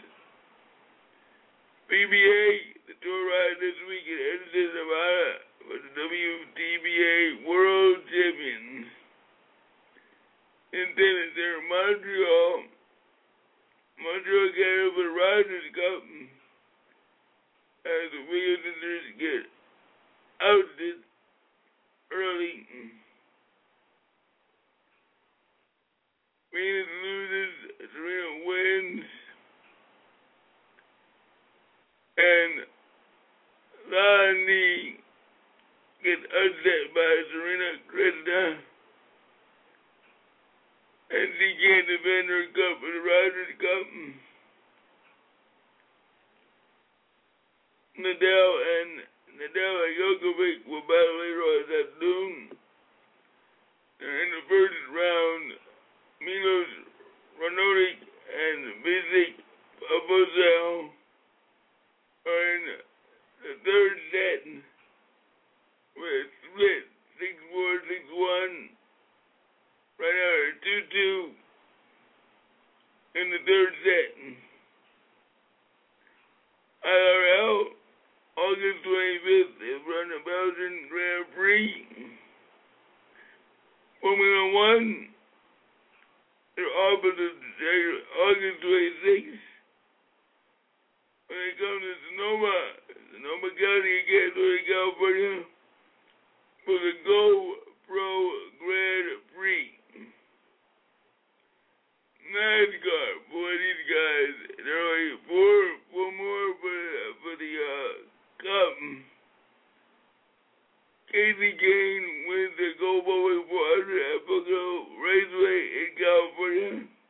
P B A, the tour ride this week in Edison, Nevada, for the W T B A World Champions. In tennis, they're in Montreal. Montreal got over the Rogers Cup. as the Wizards get ousted early. Phoenix loses, Serena wins, and Lonnie gets upset by Serena Krishna, and she can't defend her cup for the Rogers Cup. Nadal and Nadal and Djokovic will battle later on this afternoon. In the first round, Milos Raonic and Victor Abosel are in the third set with split six four, six one. Right now it's two two in the third set. I R L, August twenty-fifth, is run the Belgian Grand Prix. Formula One, they're opposite August twenty-sixth. When it comes to Sonoma, Sonoma County again, Northern California, for the GoPro Grand Prix. NASCAR, boy, these guys, there are only four, four more for, for the uh, Cup. Casey Kane wins the GoPro four hundred at Pocono Raceway in California.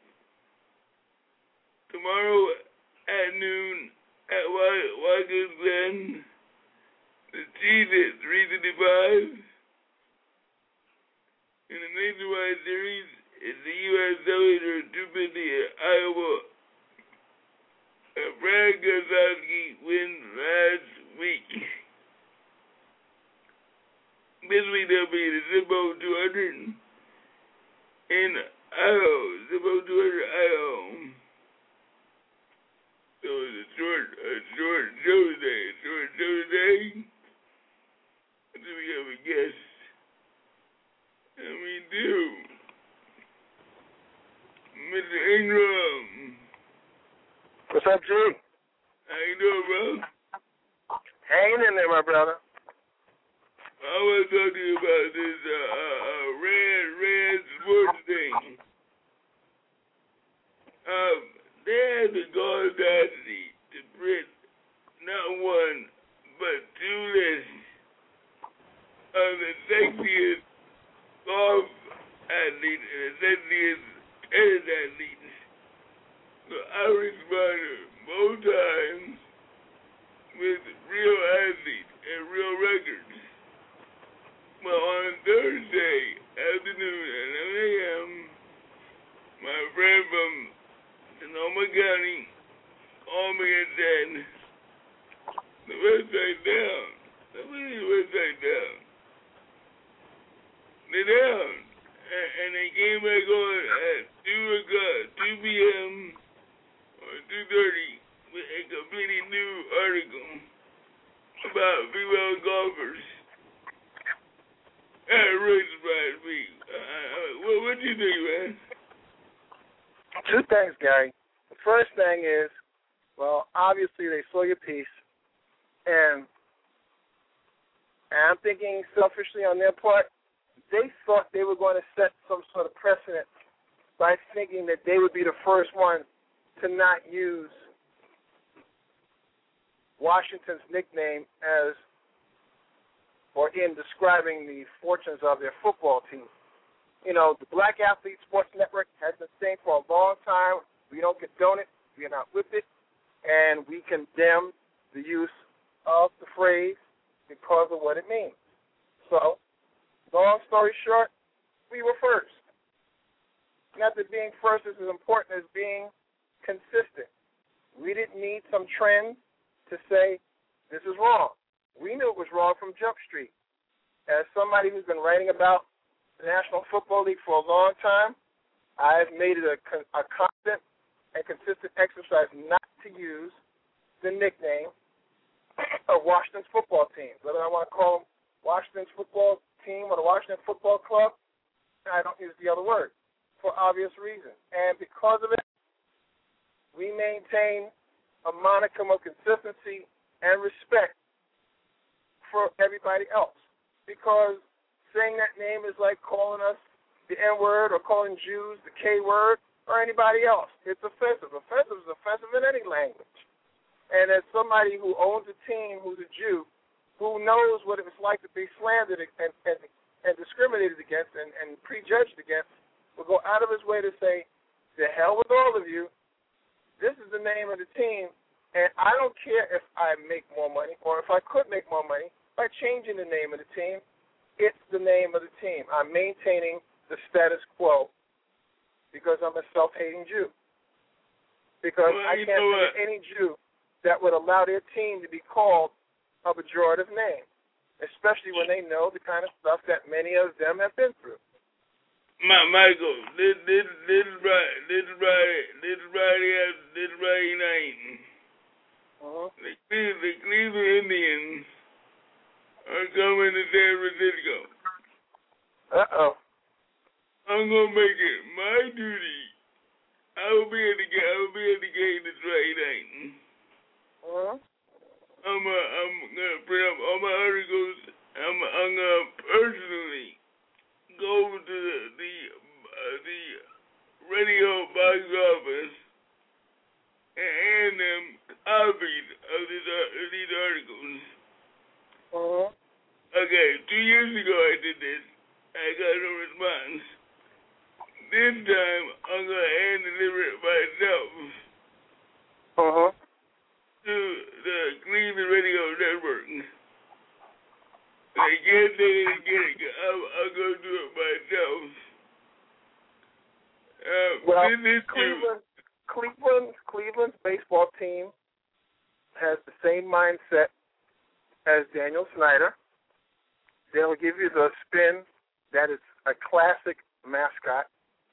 Tomorrow at noon at Watkins Glen, the Chiefs at three fifty-five. In the Nationwide Series, it's the U S Cellular two fifty at Iowa. Uh, Brad Keselowski wins last week. This week there'll be the Zippo two hundred in Iowa. Zippo two hundred Iowa. So it's a short, a short show today. A short show today. I think we have a guest. And we do. Mister Ingram. What's up, G? How you doing, bro? Hanging in there, my brother. I want to talk to you about this uh, uh, red, red sports thing. Um, they had the audacity to print not one, but two lists of the sexiest golf athletes and the sexiest tennis athletes. So I responded both times with real athletes and real records. Well, on Thursday afternoon at eleven a.m., my friend from Sonoma County called me and said, the website down. Let me leave the website down. They're down. And, and they came back on at two o'clock, two p.m. or two thirty with a completely new article about female golfers. That really surprised me. Uh, what what do you think, man? Two things, Gary. The first thing is, well, obviously they saw your piece, and, and I'm thinking selfishly on their part, they thought they were going to set some sort of precedent by thinking that they would be the first one to not use Washington's nickname as or in describing the fortunes of their football team. You know, the Black Athlete Sports Network has been saying for a long time, we don't condone it, we are not with it, and we condemn the use of the phrase because of what it means. So, long story short, we were first. Not that being first is as important as being consistent. We didn't need some trend to say this is wrong. We knew it was wrong from Jump Street. As somebody who's been writing about the National Football League for a long time, I've made it a, a constant and consistent exercise not to use the nickname of Washington's football team. Whether I want to call them Washington's football team or the Washington Football Club, I don't use the other word for obvious reasons. And because of it, we maintain a monicum of consistency and respect for everybody else. Because saying that name is like calling us the N-word or calling Jews the K-word or anybody else. It's offensive. Offensive is offensive in any language. And as somebody who owns a team who's a Jew, who knows what it was like to be slandered and, and, and discriminated against and, and prejudged against, will go out of his way to say, to hell with all of you, this is the name of the team, and I don't care if I make more money or if I could make more money by changing the name of the team. It's the name of the team. I'm maintaining the status quo because I'm a self-hating Jew. Because well, I can't think of any Jew that would allow their team to be called a pejorative name, especially when they know the kind of stuff that many of them have been through. My, Michael, this this this right this right this right this right night. Uh-huh. The, the Cleveland Indians are coming to San Francisco. Uh oh. I'm gonna make it my duty. I will be at the I will be at the game this Friday night. Uh-huh. I'm uh, I'm gonna print up all my articles. I'm I'm gonna personally go to the the, uh, the radio box office and hand them copies of these uh, of these articles. Uh-huh. Okay, two years ago I did this. I got no response. This time I'm gonna hand deliver it myself. Uh-huh. To the Cleveland Radio Network. They can't say they get it. I'm, I'm gonna do it myself. Uh, well, this Cleveland, Cleveland, Cleveland's baseball team has the same mindset as Daniel Snyder. They'll give you the spin that it's a classic mascot.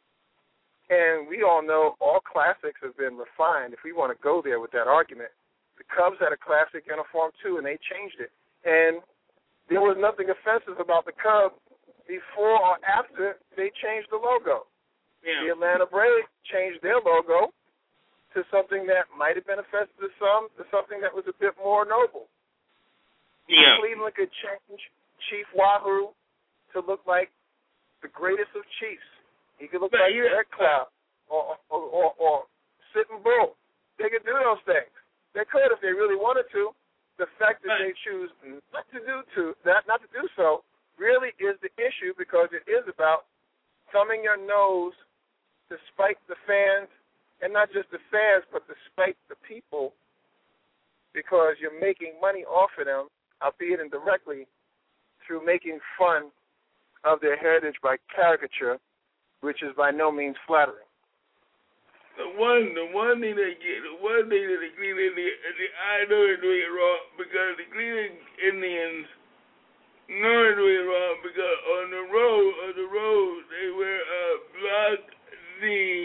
And we all know all classics have been refined. If we want to go there with that argument, the Cubs had a classic uniform too, and they changed it. And there was nothing offensive about the Cubs before or after they changed the logo. Yeah. The Atlanta Braves changed their logo to something that might have been offensive to some, to something that was a bit more noble. Yeah. Cleveland could change Chief Wahoo to look like the greatest of chiefs. He could look but like yeah. Red Cloud or or, or or Sitting Bull. They could do those things. They could if they really wanted to. The fact that they choose not to do to not not to do so really is the issue, because it is about thumbing your nose to spite the fans, and not just the fans, but to spite the people, because you're making money off of them, albeit indirectly, through making fun of their heritage by caricature, which is by no means flattering. The one, the one thing they get, the one thing that the Cleveland Indians, I know they're doing it wrong, because the Cleveland Indians know they're doing it wrong, because on the road, on the road, they wear a block Z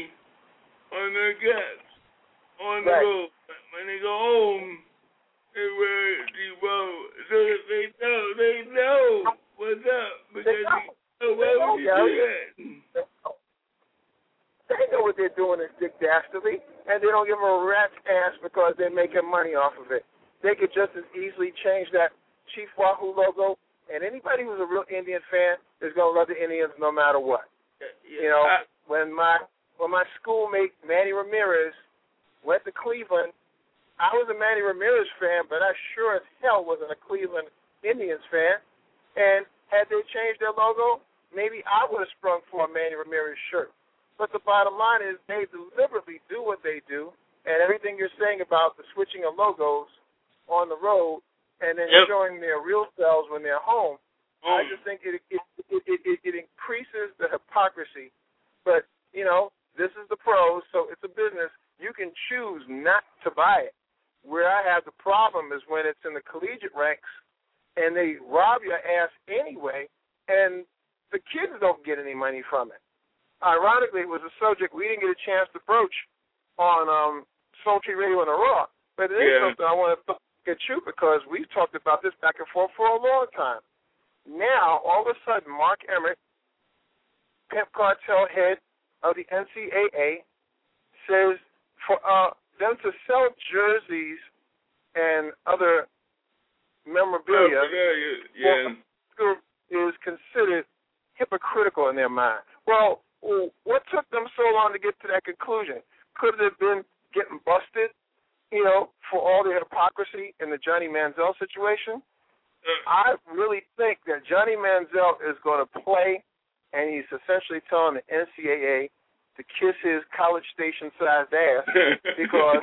on their caps. On the right. road. When they go home, they wear the row. So they know, they know what's up, because they know. They, why they would you know, do that? They know. They know what they're doing is Dick Dastardly, and they don't give them a rat's ass because they're making money off of it. They could just as easily change that Chief Wahoo logo, and anybody who's a real Indian fan is going to love the Indians no matter what. Yeah, yeah. You know, I, when my when my schoolmate Manny Ramirez went to Cleveland, I was a Manny Ramirez fan, but I sure as hell wasn't a Cleveland Indians fan. And had they changed their logo, maybe I would have sprung for a Manny Ramirez shirt. But the bottom line is they deliberately do what they do, and everything you're saying about the switching of logos on the road and then yep. showing their real selves when they're home, mm. I just think it it, it it it it increases the hypocrisy. But, you know, this is the pros, so it's a business. You can choose not to buy it. Where I have the problem is when it's in the collegiate ranks and they rob your ass anyway, and the kids don't get any money from it. Ironically, it was a subject we didn't get a chance to broach on um, Soul Tree Radio and the Raw, but it is yeah. something I want to get you, because we've talked about this back and forth for a long time. Now, all of a sudden, Mark Emmert, pimp cartel head of the N C A A, says for uh, them to sell jerseys and other memorabilia yeah. is considered hypocritical in their mind. Well, what took them so long to get to that conclusion? Could it have been getting busted, you know, for all the hypocrisy in the Johnny Manziel situation? I really think that Johnny Manziel is going to play, and he's essentially telling the N C double A to kiss his College Station-sized ass because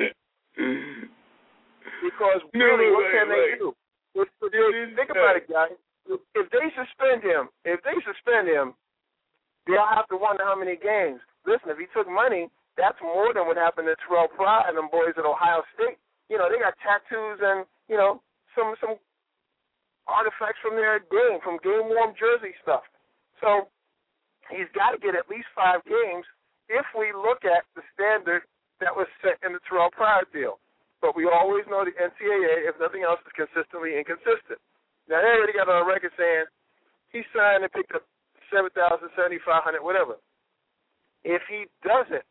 because really, no, what right, can they right. do? If, if, think about it, guys. If they suspend him, if they suspend him, they'll have to wonder how many games. Listen, if he took money, that's more than what happened to Terrell Pryor and them boys at Ohio State. You know, they got tattoos and, you know, some some artifacts from their game, from game-worn jersey stuff. So he's got to get at least five games if we look at the standard that was set in the Terrell Pryor deal. But we always know the N C double A, if nothing else, is consistently inconsistent. Now, they already got on a record saying he signed and picked up seven thousand dollars, seven thousand five hundred dollars, whatever. If he doesn't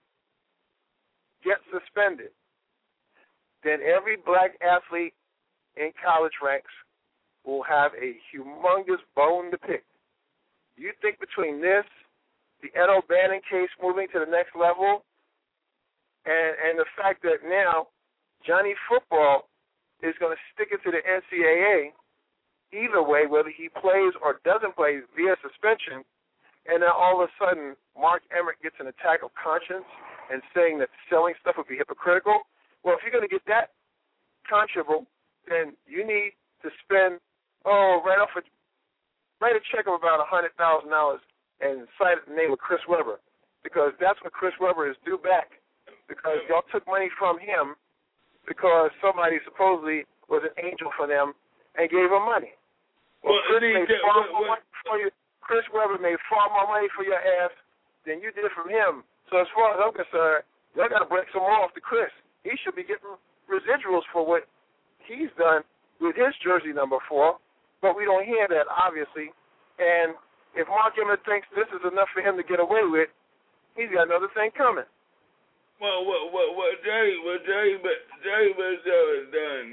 get suspended, then every black athlete in college ranks will have a humongous bone to pick. You think between this, the Ed O'Bannon case moving to the next level, and, and the fact that now Johnny Football is going to stick it to the N C double A, either way, whether he plays or doesn't play via suspension, and then all of a sudden Mark Emmert gets an attack of conscience and saying that selling stuff would be hypocritical. Well, if you're going to get that conscionable, then you need to spend, oh, right off a, write a check of about one hundred thousand dollars and cite the name of Chris Webber, because that's what Chris Webber is due back, because y'all took money from him because somebody supposedly was an angel for them and gave him money. Well, well Chris, made that, far what, more what, money for you. Chris Webber made far more money for your ass than you did from him. So as far as I'm concerned, y'all got to break some more off to Chris. He should be getting residuals for what he's done with his jersey number four, but we don't hear that, obviously. And if Mark Emmert thinks this is enough for him to get away with, he's got another thing coming. Well, what, what, what Jerry, what Jerry, Jerry Manziel has done,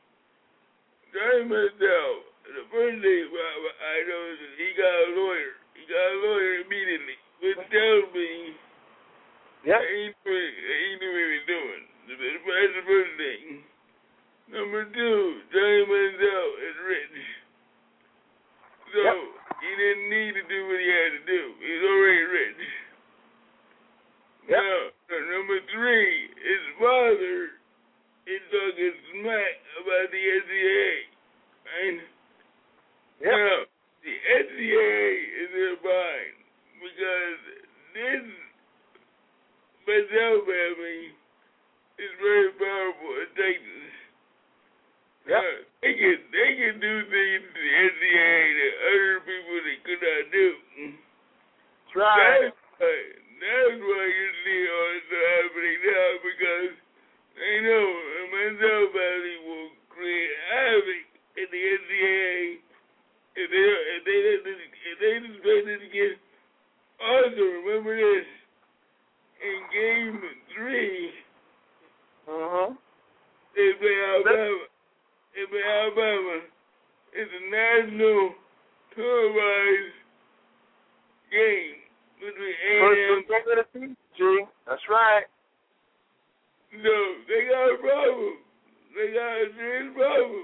Jerry Manziel, the first thing I know is he got a lawyer. He got a lawyer immediately, which tells me yep. that he knew, he knew what he was doing. That's the first thing. Number two, Jerry Manziel is rich. So yep. he didn't need to do what he had to do. He's already rich. Yep. Now, number three, his father is talking smack about the N C double A. Right? Yep. Now, the N C double A is in a bind because this Manziel family is very powerful in Texas. Yep. Uh, they can they can do things to the N C double A that other people they could not do. That's right. That's why, that's why you see all this happening now, because they know the Manziel family will create havoc in the N C double A if they if they if they suspend it again. Also, remember this: in game three, uh-huh. they play Alabama. They play Alabama. It's a national televised game between A and M. G. That's right. No, they got a problem. They got a serious problem.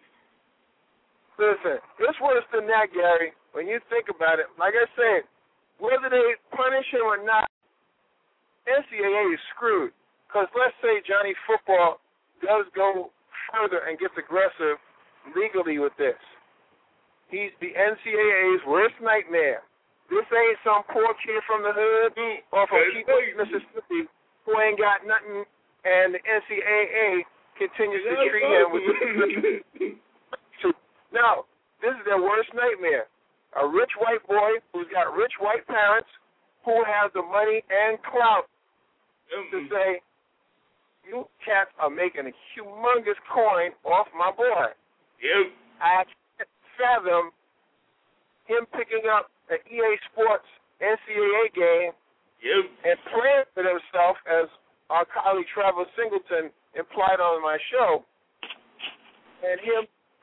Listen, it's worse than that, Gary. When you think about it, like I said, whether they punish him or not, N C double A is screwed. Because let's say Johnny Football does go further and gets aggressive legally with this. He's the N C double A's worst nightmare. This ain't some poor kid from the hood or from Keokuk, Mississippi, who ain't got nothing, and the N C double A continues to treat him with the No, this is their worst nightmare. A rich white boy who's got rich white parents who have the money and clout to say, you cats are making a humongous coin off my boy. Yep. I can't fathom him picking up an E A Sports N C double A game yep. and playing for himself, as our colleague Travis Singleton implied on my show, and him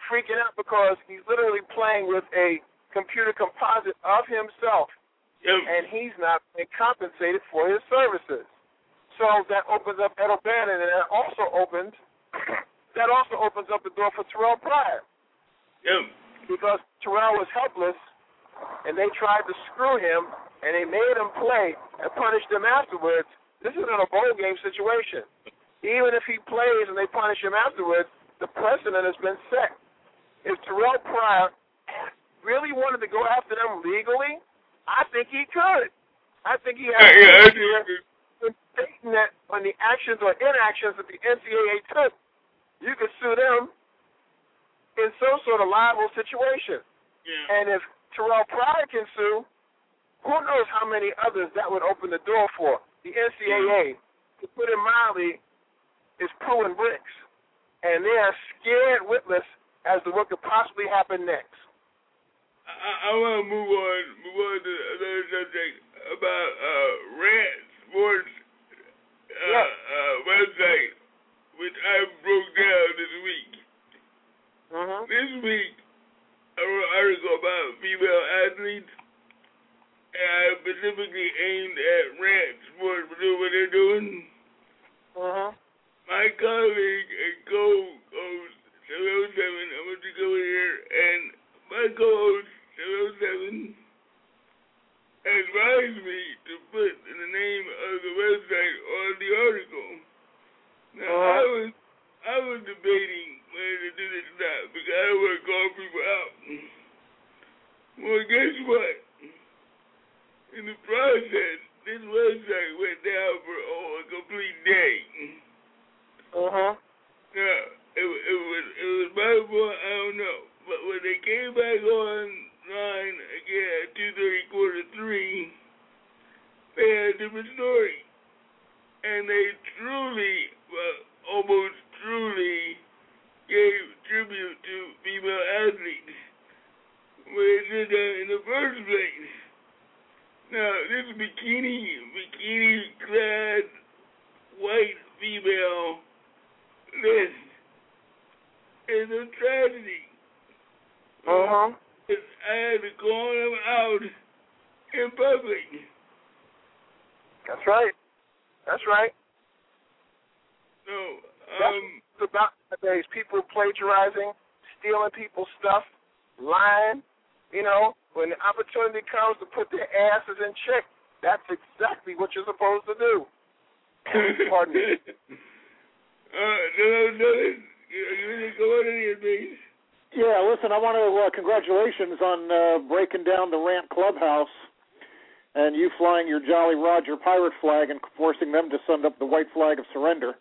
freaking out because he's literally playing with a computer composite of himself, yep. and he's not being compensated for his services. So that opens up Ed O'Bannon, and that also opens that also opens up the door for Terrell Pryor. Yep. Because Terrell was helpless, and they tried to screw him, and they made him play and punished him afterwards. This isn't a bowl game situation. Even if he plays and they punish him afterwards, the precedent has been set. If Terrell Pryor really wanted to go after them legally, I think he could. I think he has yeah, to yeah, stating that on the actions or inactions that the N C double A took, you could sue them in some sort of liable situation. Yeah. And if Terrell Pryor can sue, who knows how many others that would open the door for. The N C double A, to put it mildly, is pulling bricks. And they are scared witless as to what could possibly happen next. I, I want to move on, move on to another subject about uh, Rant Sports uh, yeah. uh, website, which I broke down this week. Mm-hmm. This week, I wrote an article about female athletes, and I specifically aimed at Rant Sports for doing what they're doing. Mm-hmm. My colleague and co-host seven oh seven, I'm going to go here, and my co-host seven oh seven advised me to put the name of the website on the article. Now, uh-huh. I was I was debating whether to do this or not because I don't want to call people out. Well, guess what? In the process, this website went down for oh, a complete day. Uh-huh. Now, it, it was it was my fault, I don't know. But when they came back online again at two thirty, quarter three, they had a different story. And they truly, well, almost truly gave tribute to female athletes when they did that in the first place. Now, this bikini, bikini-clad white female list is a tragedy. Uh-huh. I had to call them out in public. That's right. That's right. So, um... That's about nowadays. People plagiarizing, stealing people's stuff, lying. You know, when the opportunity comes to put their asses in check, that's exactly what you're supposed to do. Pardon me. Uh, no, no, you didn't go on any of these. Yeah, listen, I want to, uh, congratulations on uh, breaking down the Rant Clubhouse and you flying your Jolly Roger pirate flag and forcing them to send up the white flag of surrender.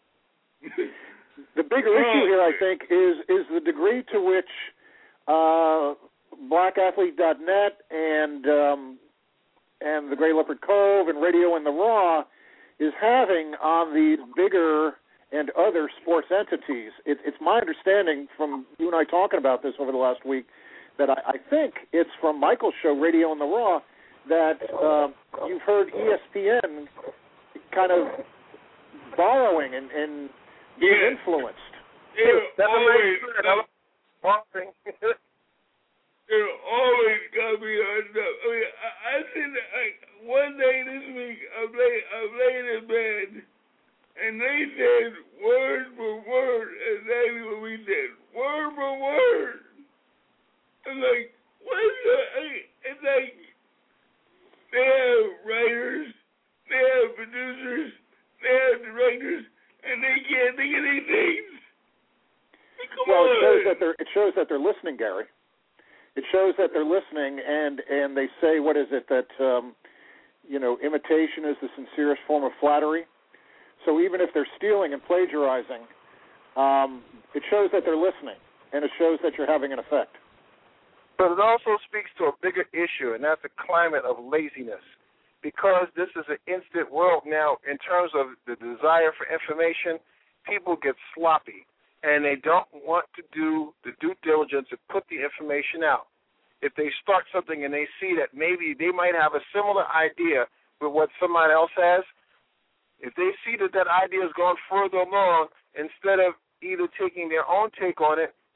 The bigger issue here, I think, is is the degree to which uh, black athlete dot net and um, and the Grey Leopard Cove and Radio in the Raw is having on these bigger and other sports entities. It, it's my understanding from you and I talking about this over the last week that I, I think it's from Michael's show, Radio in the Raw, that uh, you've heard E S P N kind of borrowing and, and being yeah. influenced. It'll always, uh, it'll always copy our stuff. I mean, I, I said like one day this week, I'm laying, I'm laying in bed, and they said word for word exactly what we said, word for word. I'm like, what's the? I mean, it's like they have writers, they have producers, they have directors, and they can't think of these things. Come well, on. it shows that they're it shows that they're listening, Gary. It shows that they're listening, and, and they say, what is it, that, um, you know, imitation is the sincerest form of flattery. So even if they're stealing and plagiarizing, um, it shows that they're listening, and it shows that you're having an effect. But it also speaks to a bigger issue, and that's the climate of laziness. Because this is an instant world now, in terms of the desire for information, people get sloppy. And they don't want to do the due diligence and put the information out. If they start something and they see that maybe they might have a similar idea with what somebody else has, if they see that that idea has gone further along, instead of either taking their own take on it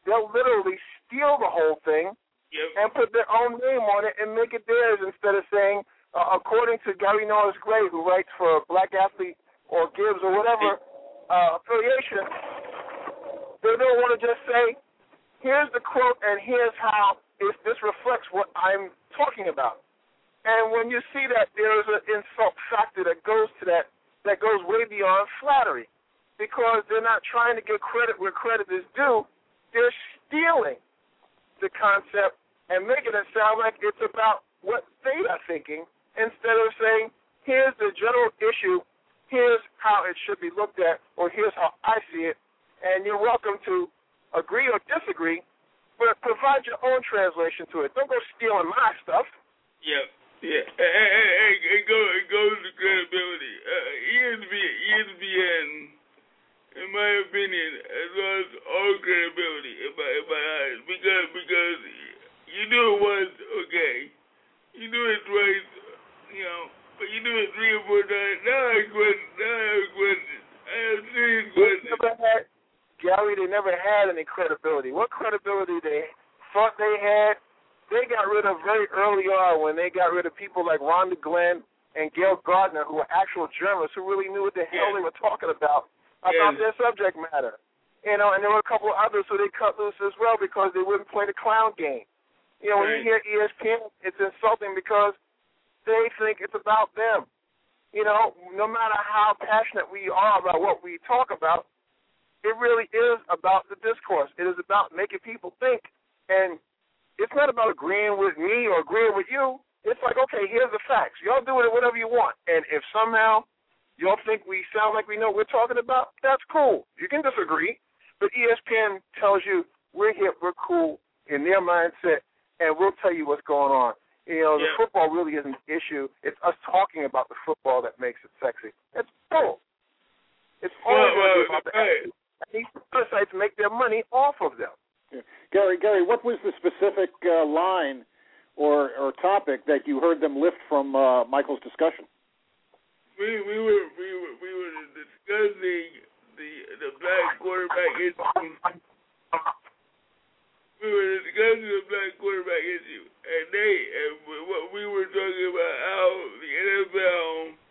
they'll literally steal the whole thing yep. and put their own name on it and make it theirs instead of saying, uh, according to Gary Norris Gray, who writes for Black Athlete or Gibbs or whatever uh, affiliation, they don't want to just say, here's the quote and here's how if this reflects what I'm talking about. And when you see that, there is an insult factor that goes to that, that goes way beyond flattery, because they're not trying to get credit where credit is due. They're stealing the concept and making it sound like it's about what they are thinking instead of saying, here's the general issue, here's how it should be looked at, or here's how I see it, and you're welcome to agree or disagree, but provide your own translation to it. Don't go stealing my stuff. Yep. Yeah, it goes, it goes to credibility. Uh, E S P N, in my opinion, has lost all credibility in my, in my eyes because because you do it once, okay, you do it twice, you know, but you do it three or four times. Now I question. Now I have questions. I have serious questions. Never had, Gary, they never had any credibility. What credibility they thought they had? They got rid of very early on when they got rid of people like Rhonda Glenn and Gail Gardner, who were actual journalists who really knew what the hell yeah. they were talking about, about yeah. their subject matter. You know, and there were a couple of others who they cut loose as well because they wouldn't play the clown game. You know, when you hear E S P N, it's insulting because they think it's about them. You know, no matter how passionate we are about what we talk about, it really is about the discourse. It is about making people think, and it's not about agreeing with me or agreeing with you. It's like, okay, here's the facts. Y'all do it whatever you want. And if somehow y'all think we sound like we know what we're talking about, that's cool. You can disagree. But E S P N tells you we're hip, we're cool in their mindset, and we'll tell you what's going on. You know, the yeah. football really isn't the issue. It's us talking about the football that makes it sexy. It's cool. It's all well, well, about the athletes. And these other sites make their money off of them. Yeah. Gary, Gary, what was the specific uh, line or or topic that you heard them lift from uh, Michael's discussion? We we were we were we were discussing the the black quarterback issue. We were discussing the black quarterback issue, and they and what we were talking about how the N F L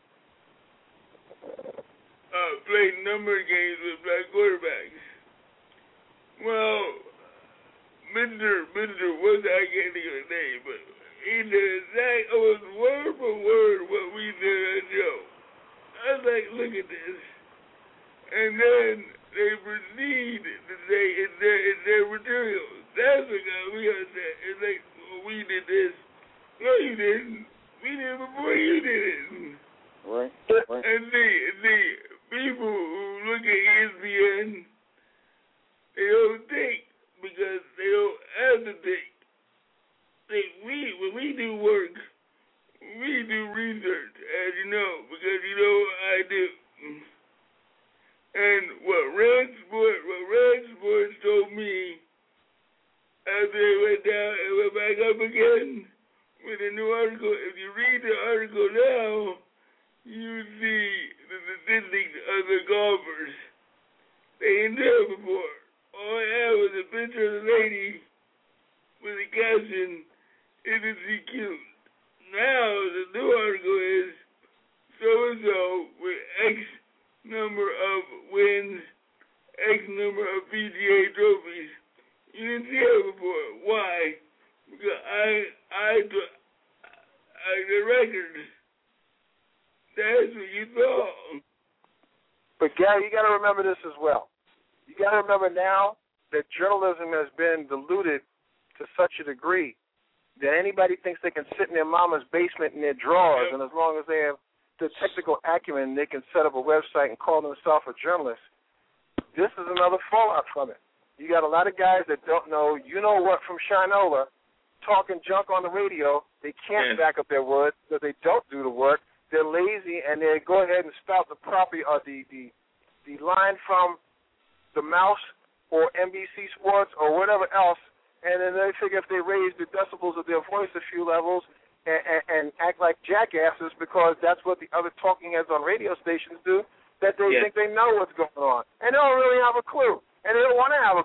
uh, played number games with black quarterbacks. Well, Mister Mister was I can't think of his name, but he did exact almost word for word what we did on the show. I was like, look at this. And then they proceed to say in their in their material. That's what got me upset. It's like, well, we did this. No, you didn't. We did it before you did it. Right. right. And the the people who look at E S P N, they don't think. Because they don't have to think. They, we, when we do work, we do research, as you know, because you know what I do. And what Red Sport, what Red Sports told me after they went down and went back up again with a new article, if you read the article now, you see the statistics of the golfers. They ain't there before. All I had was a picture of the lady with a caption, isn't she cute? Now, the new article is so-and-so with X number of wins, X number of P G A trophies. You didn't see her before. Why? Because I, I, I, the records. That's what you thought. But, Gary, you got to remember this as well. You got to remember now that journalism has been diluted to such a degree that anybody thinks they can sit in their mama's basement in their drawers, and as long as they have the technical acumen, they can set up a website and call themselves a journalist. This is another fallout from it. You got a lot of guys that don't know, you know what, from Shinola, talking junk on the radio. They can't yeah. back up their words because they don't do the work. They're lazy, and they go ahead and spout the property or the, the, the line from the Mouse or N B C Sports or whatever else, and then they figure if they raise the decibels of their voice a few levels and, and, and act like jackasses because that's what the other talking heads on radio stations do, that they yeah. think they know what's going on. And they don't really have a clue. And they don't want to have a clue.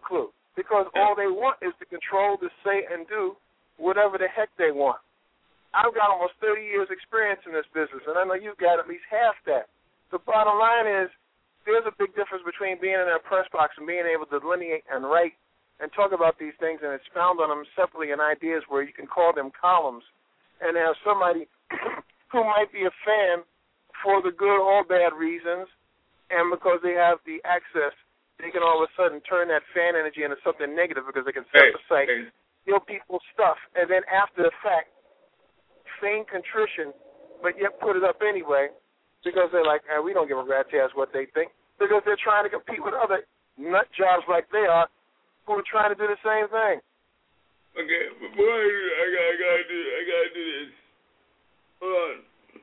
because all they want is to control, to say, and do whatever the heck they want. I've got almost thirty years experience in this business, and I know you've got at least half that. The bottom line is there's a big difference between being in a press box and being able to delineate and write and talk about these things and expound on them separately in ideas where you can call them columns and have somebody who might be a fan for the good or bad reasons, and because they have the access, they can all of a sudden turn that fan energy into something negative because they can set hey, the site, hey. steal people's stuff, and then after the fact, feign contrition, but yet put it up anyway because they're like, eh, we don't give a rat's ass what they think, because they're trying to compete with other nut jobs like they are who are trying to do the same thing. Okay, before I do I got, I gotta do, I gotta do this. Hold on.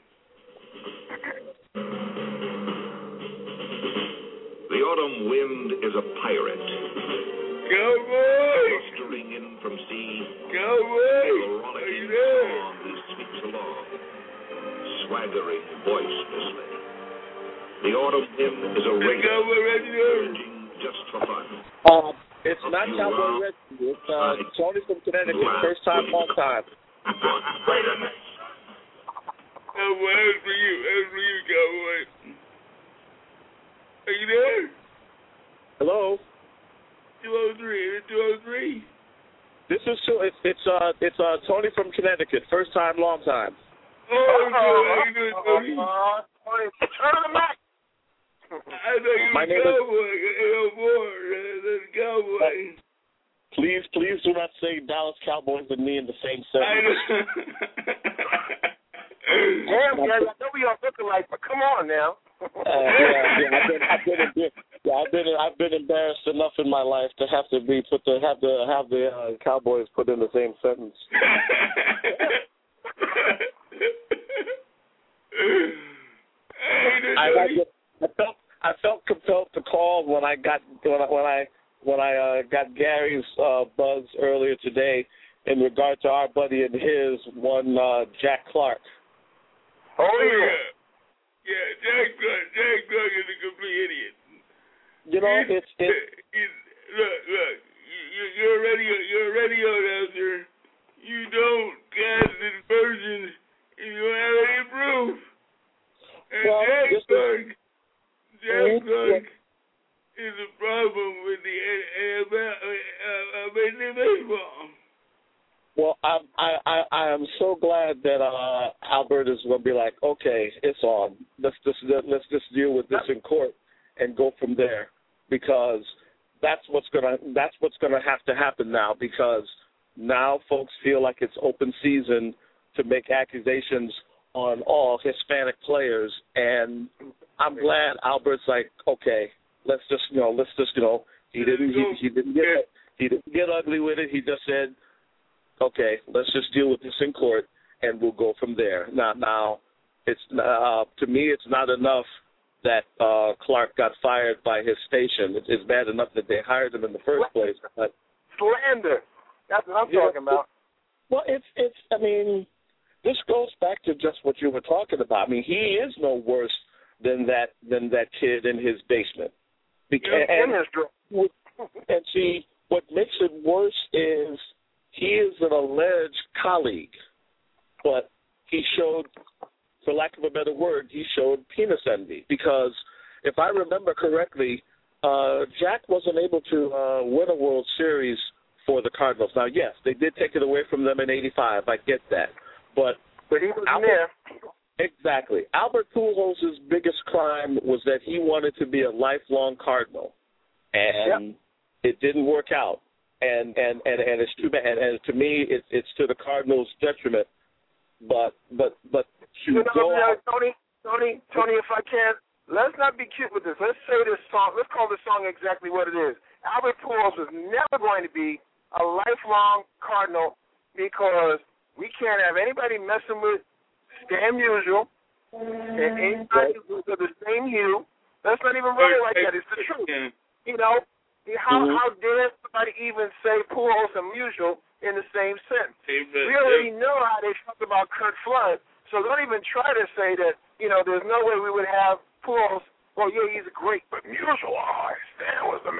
The autumn wind is a pirate. Cowboy! Blustering in from sea. Cowboy! Are you there? He sweeps along, swaggering boisterously. The autumn wind is a raider, urging just for fun. Uh, it's not Cowboy Reggie. It's uh, Tony from Connecticut. First time, long time. Wait a minute. Cowboy, that's for you. That's for you, Cowboy. Are you there? Hello. two oh three. Is it two oh three? This is so. It's it's uh it's uh Tony from Connecticut. First time, long time. Oh, good. How you doing, Tony? Uh, Tony, turn the mic. I thought you My were name a cowboy. Oh, boy. That's a cowboy. Please, please do not say Dallas Cowboys and me in the same I sentence. know. Damn, guys, I know we all look alike, but come on now. Uh, yeah, yeah, I've been, I've been, a bit, yeah, I've been, I've been embarrassed enough in my life to have to be put to have to have the uh, Cowboys put in the same sentence. I, I, I felt, I felt compelled to call when I got when I when I when I uh, got Gary's uh, buzz earlier today in regard to our buddy and his one uh, Jack Clark. Oh yeah. Yeah, Jack Clark, Jack Clark is a complete idiot. You know, he's, it's, it's he's, look, look, you, you're a radio, you're a radio announcer. You don't cast inversions if you don't have any proof. And well, Jack Clark, Jack mm-hmm. Clark is a problem with the N F L, uh, Major League Baseball. Well, I I I I am so glad that uh, Albert is going to be like, okay, it's on. Let's just let's just deal with this in court and go from there, because that's what's gonna that's what's gonna have to happen now, because now folks feel like it's open season to make accusations on all Hispanic players, and I'm glad Albert's like, okay, let's just you know let's just you know he didn't he, he didn't get he didn't get ugly with it. He just said, okay, let's just deal with this in court, and we'll go from there. Now, now, it's uh, to me, it's not enough that uh, Clark got fired by his station. It's, it's bad enough that they hired him in the first place. But slander. That's what I'm yeah, talking about. Well, it's it's. I mean, this goes back to just what you were talking about. I mean, he is no worse than that than that kid in his basement. Because, and, and, and see, what makes it worse is, he is an alleged colleague, but he showed, for lack of a better word, he showed penis envy. Because if I remember correctly, uh, Jack wasn't able to uh, win a World Series for the Cardinals. Now, yes, they did take it away from them in eighty-five. I get that. But, but he was Albert, there. Exactly. Albert Pujols' biggest crime was that he wanted to be a lifelong Cardinal, and yep. it didn't work out. And, and, and, and it's too bad. And, and to me, it's it's to the Cardinals' detriment. But but but to you know, go you know, out. Tony, Tony, Tony, if I can, let's not be cute with this. Let's say this song. Let's call this song exactly what it is. Albert Pujols was never going to be a lifelong Cardinal, because we can't have anybody messing with Stan Musial and anybody who's of the same hue. Let's not even run it like that. It's the truth. You know. How mm-hmm. how dare somebody even say Pujols and Musial in the same sentence? Amen. We already know how they talk about Curt Flood, so don't even try to say that, you know, there's no way we would have Pujols, well, yeah, he's great, but Musial, oh, Stan was the man.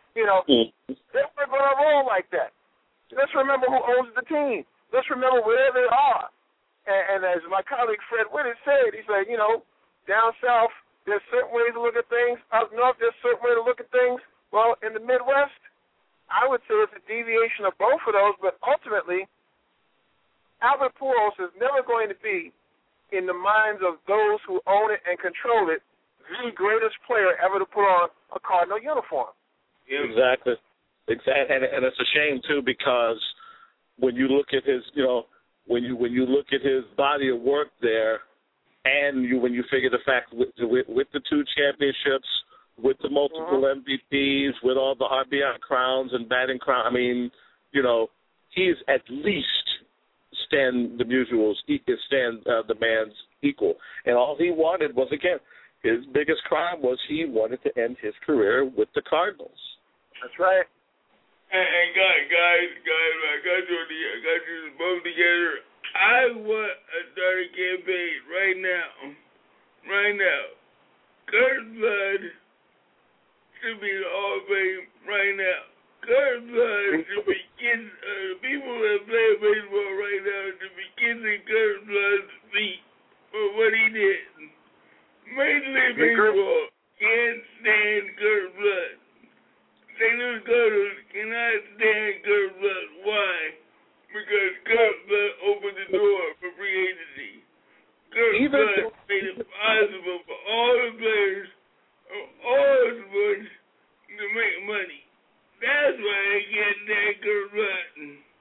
You know, they weren't going to roll like that. Let's remember who owns the team. Let's remember where they are. And, and as my colleague Fred Whitted said, he said, you know, down south, there's certain ways to look at things. Up north, there's certain way to look at things. Well, in the Midwest, I would say it's a deviation of both of those, but ultimately, Albert Pujols is never going to be, in the minds of those who own it and control it, the greatest player ever to put on a Cardinal uniform. Exactly. Exactly. And, and it's a shame, too, because when you look at his, you know, when you when you look at his body of work there, and you when you figure the fact with, with, with the two championships, with the multiple mm-hmm. M V Ps, with all the R B I crowns and batting crowns, I mean, you know, he's at least stand the mutuals, stand uh, the man's equal. And all he wanted was, again, his biggest crime was he wanted to end his career with the Cardinals. That's right. And, and guys, guys, guys, I got you, I got you both together. I want a start a campaign right now, right now. Curt Flood should be the Hall of Fame right now. Curt Flood should be kissing, uh, people that play baseball right now should be kissing Curt Flood's feet for what he did. Major League Baseball can't stand Curt Flood. Saint Louis Cardinals cannot stand Curt Flood. Why? Because Curt Flood opened the door for free agency. Curt Flood made it possible for all the players of all sports to make money. That's why they can't stand Curt Flood.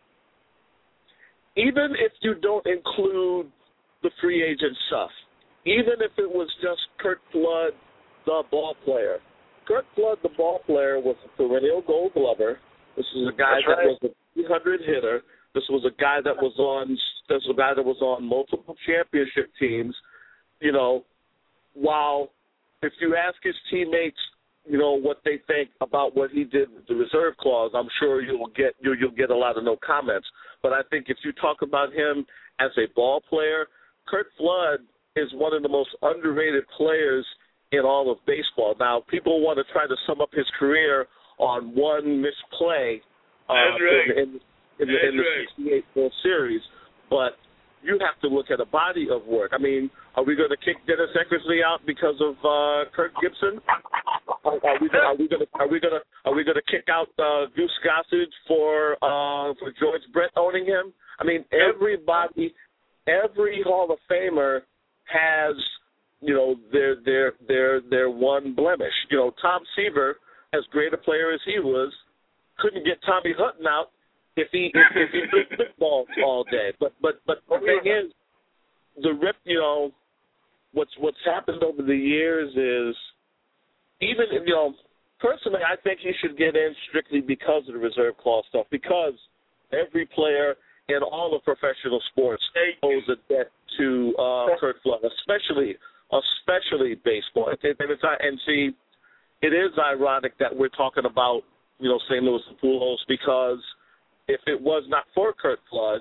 Even if you don't include the free agent stuff, even if it was just Curt Flood, the ball player, Curt Flood, the ball player, was a perennial Gold Glover. This was a guy That's that right. was a three hundred hitter. This was a guy that was on. This was a guy that was on multiple championship teams. You know, while if you ask his teammates, you know, what they think about what he did with the reserve clause, I'm sure you'll get you'll, you'll get a lot of no comments. But I think if you talk about him as a ball player, Curt Flood is one of the most underrated players in all of baseball. Now, people want to try to sum up his career on one misplay uh, right. in, in, in, in the sixty-eight World Series, but you have to look at a body of work. I mean, are we going to kick Dennis Eckersley out because of uh, Kirk Gibson? Are, are we are we going to are we going to are we going to kick out uh, Goose Gossage for uh, for George Brett owning him? I mean, everybody, every Hall of Famer has, you know, their their their their one blemish. You know, Tom Seaver, as great a player as he was, couldn't get Tommy Hutton out if he if, if he threw footballs all day. But but but the thing is, the rip. You know, what's what's happened over the years is, even you know, personally, I think he should get in strictly because of the reserve clause stuff. Because every player in all of professional sports owes a debt to uh, Curt Flood, especially. especially baseball. And, and, it's, and see, it is ironic that we're talking about, you know, Saint Louis and Pujols, because if it was not for Curt Flood,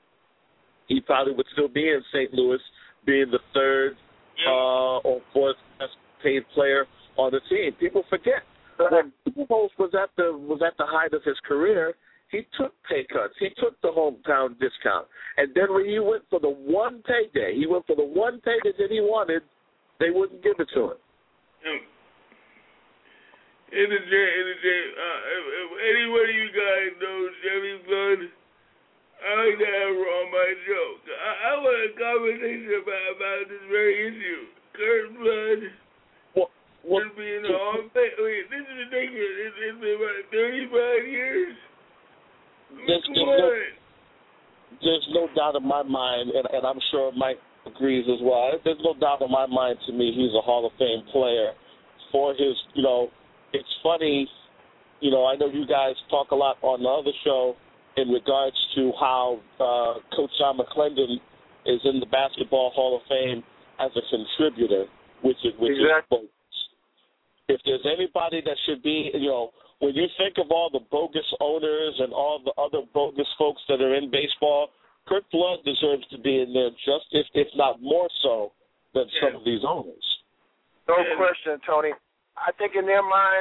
he probably would still be in Saint Louis, being the third uh, or fourth best paid player on the team. People forget when Pujols was at the was at the height of his career, he took pay cuts. He took the hometown discount. And then when he went for the one payday, he went for the one payday that he wanted, they wouldn't give it to him. In the day, in the day, uh, if, if any one of you guys knows Chevy Flood, I like to have her on my show. I, I want a conversation about, about this very issue. Curt Flood well, well, should be in the Hall of Fame. Wait, this is ridiculous. It's, it's been about thirty-five years. There's, there's, no, there's no doubt in my mind, and, and I'm sure Mike agrees as well. There's no doubt in my mind, to me, he's a Hall of Fame player for his, you know, it's funny, you know, I know you guys talk a lot on the other show in regards to how uh, Coach John McClendon is in the Basketball Hall of Fame as a contributor, which is, which exactly. is if there's anybody that should be, you know, when you think of all the bogus owners and all the other bogus folks that are in baseball, Curt Flood deserves to be in there just, if, if not more so, than yeah. some of these owners. No question, Tony. I think in their mind,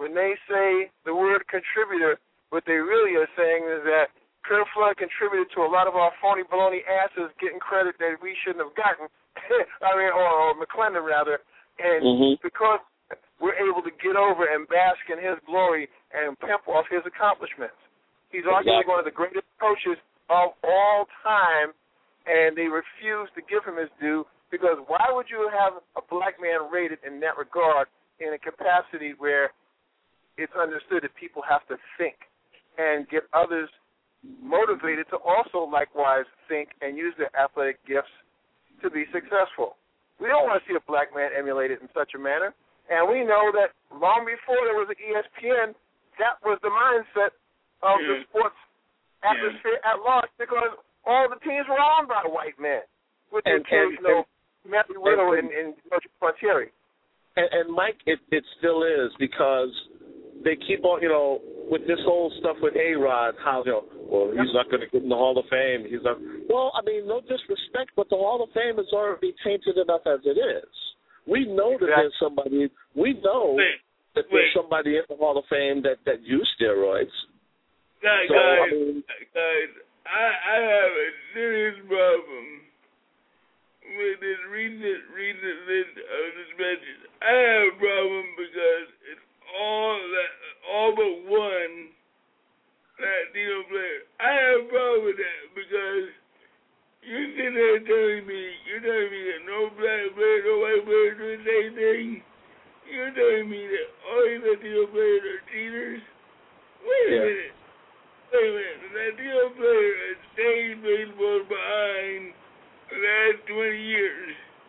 when they say the word contributor, what they really are saying is that Curt Flood contributed to a lot of our phony baloney asses getting credit that we shouldn't have gotten. I mean, or, or McClendon, rather. And mm-hmm. because we're able to get over and bask in his glory and pimp off his accomplishments. He's arguably one of the greatest coaches of all time, and they refuse to give him his due because why would you have a black man rated in that regard in a capacity where it's understood that people have to think and get others motivated to also likewise think and use their athletic gifts to be successful. We don't want to see a black man emulated in such a manner. And we know that long before there was an E S P N, that was the mindset of yeah. the sports atmosphere yeah. at large because all the teams were owned by white men, with the occasional Matthew Riddle and, and George Frontieri. And, and Mike, it, it still is because they keep on, you know, with this whole stuff with A-Rod, how, you know, well, he's not going to get in the Hall of Fame. He's not. Well, I mean, no disrespect, but the Hall of Fame is already tainted enough as it is. We know that there's somebody, we know wait, that there's wait. somebody in the Hall of Fame that, that used steroids. Guys, so, guys, I mean, guys, I, I have a serious problem with this recent, recent list of suspensions. I have a problem because it's all that, all but one Latino player. I have a problem with that because you sit there telling me, you're telling me that no black player, no white player do the same thing. You're telling me that all these Latino players are cheaters. Wait a yeah. minute. Wait a minute. The Latino player has stayed baseball behind the last twenty years.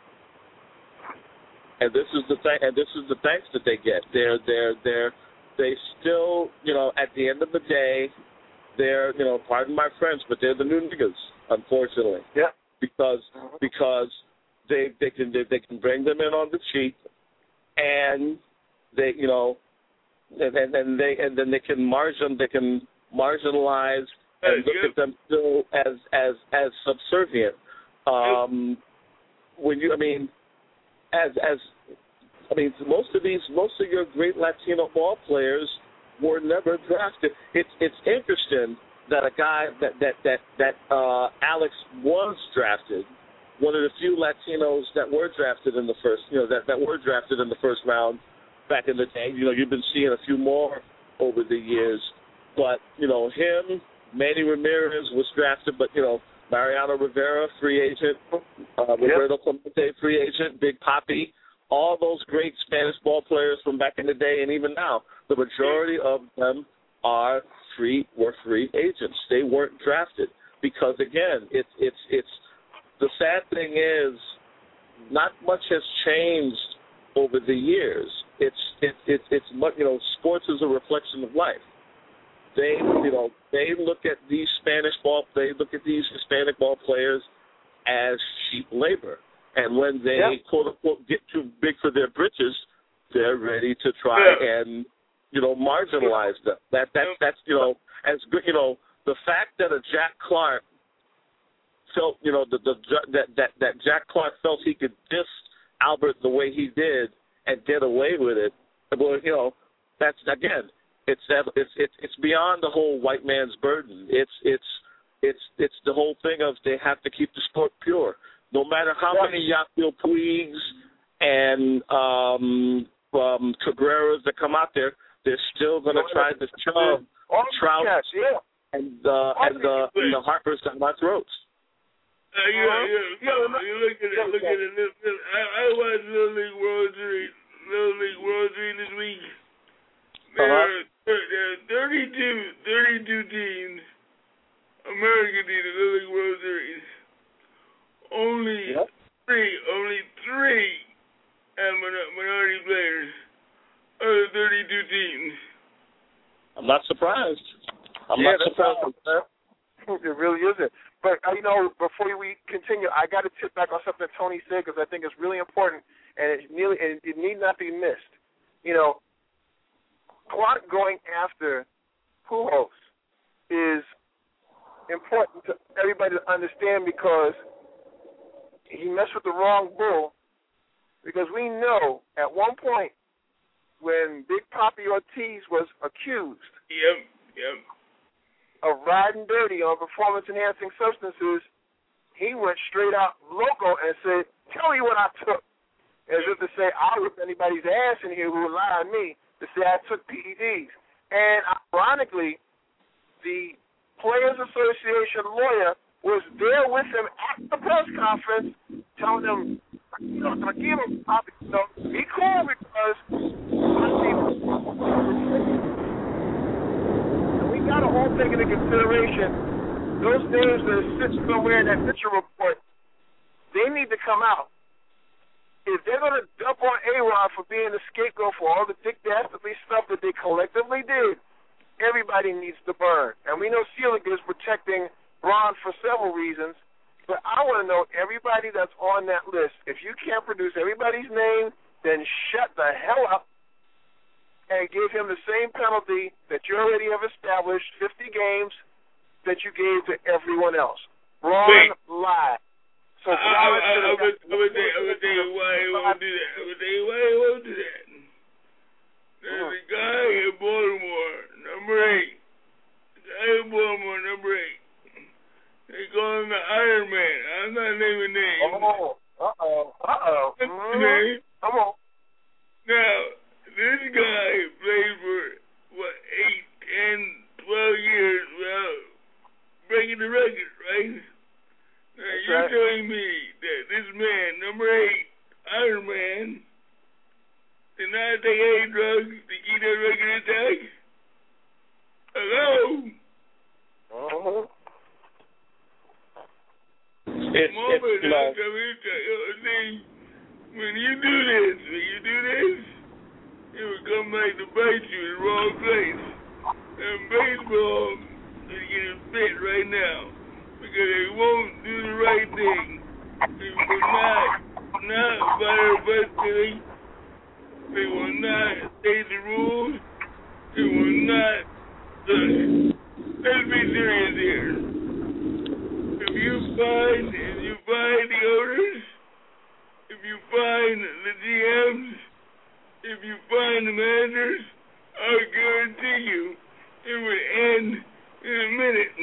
And this is the thing. And this is the thanks that they get. They're, they're, they're, they still, you know, at the end of the day, they're, you know, pardon my French, but they're the new niggas, unfortunately. Yeah. Because because they they can they, they can bring them in on the cheap, and they, you know, and and, and they and then they can margin they can marginalize and look at them still as as as subservient. Um, when you, I mean, as as I mean, most of these, most of your great Latino ball players were never drafted. It's it's interesting that a guy that that that that uh, Alex was drafted, one of the few Latinos that were drafted in the first, you know, that, that were drafted in the first round back in the day. You know, you've been seeing a few more over the years, but you know, him, Manny Ramirez was drafted, but you know, Mariano Rivera, free agent, uh, Roberto Clemente, free agent, Big Papi. All those great Spanish ball players from back in the day and even now, the majority of them are free were free agents. They weren't drafted because again, it's it's it's the sad thing is not much has changed over the years. It's it's it's it's much, you know, sports is a reflection of life. They you know they look at these Spanish ball they look at these Hispanic ball players as cheap labor. And when they, yep. quote, unquote, get too big for their britches, they're ready to try yeah. and, you know, marginalize them. That, that's, that's, you know, as good, you know, the fact that a Jack Clark felt, you know, the, the that, that, that Jack Clark felt he could diss Albert the way he did and get away with it, well, you know, that's, again, it's, it's, it's, it's beyond the whole white man's burden. It's, it's, it's, it's the whole thing of they have to keep the sport pure. No matter how many Yasiel Puigs and um, um, Cabreras that come out there, they're still going to try to shove Trout yeah. and uh, and, uh, and the Harpers down my throats. Uh, yeah, yeah, yeah. You look at it. Look at it. I, I watched Little League World Series. Little League World Series this week. There, uh-huh. are, there are thirty-two, thirty-two teams, American teams, in Little League World Series. Only yep. three, only three have minority players out of thirty-two teams. I'm not surprised. I'm yeah, not surprised. It really isn't. But, uh, you know, before we continue, I got to tip back on something Tony said because I think it's really important and it, nearly, and it need not be missed. You know, Clark going after Pujols is important to everybody to understand because he messed with the wrong bull, because we know at one point when when Big Papi Ortiz was accused yep, yep. of riding dirty on performance-enhancing substances, he went straight out local and said, tell me what I took. As if to say, I'll rip anybody's ass in here who would lie on me to say I took P E Ds. And ironically, the Players Association lawyer was there with him at the press conference, telling him, you know, I give him a copy. You know, be cool because and we got to all take into consideration those names that are sitting somewhere in that Mitchell report. They need to come out. If they're going to dump on A-Rod for being the scapegoat for all the Dick Dastardly stuff that they collectively did, everybody needs to burn. And we know Selig is protecting Braun for several reasons, but I want to know everybody that's on that list. If you can't produce everybody's name, then shut the hell up and give him the same penalty that you already have established, fifty games, that you gave to everyone else. Braun lied. So I, I, I, I, would, I, would tell, I would tell you why he won't do that. I would tell you why he won't do that. There's a guy in Baltimore, number eight. The guy in Baltimore, number eight. They call him the Iron Man. I'm not naming names. Oh, uh-oh, uh-oh. What's his name? Come on. Now, this guy played for, what, eight, ten, twelve years without breaking the record, right? Now, That's you're right. telling me that this man, number eight, Iron Man, did not take any drugs to keep that record intact? Hello? Uh-huh. It's, Mama, it's, you know, see, when you do this, when you do this, it will come back to bite you in the wrong place. And baseball is getting bit right now because they won't do the right thing. They will not, not fire busting. They will not state the rules. They will not. Look, let's be serious here. If you find, if you find the owners, if you find the G Ms, if you find the managers, I guarantee you it would end in a minute.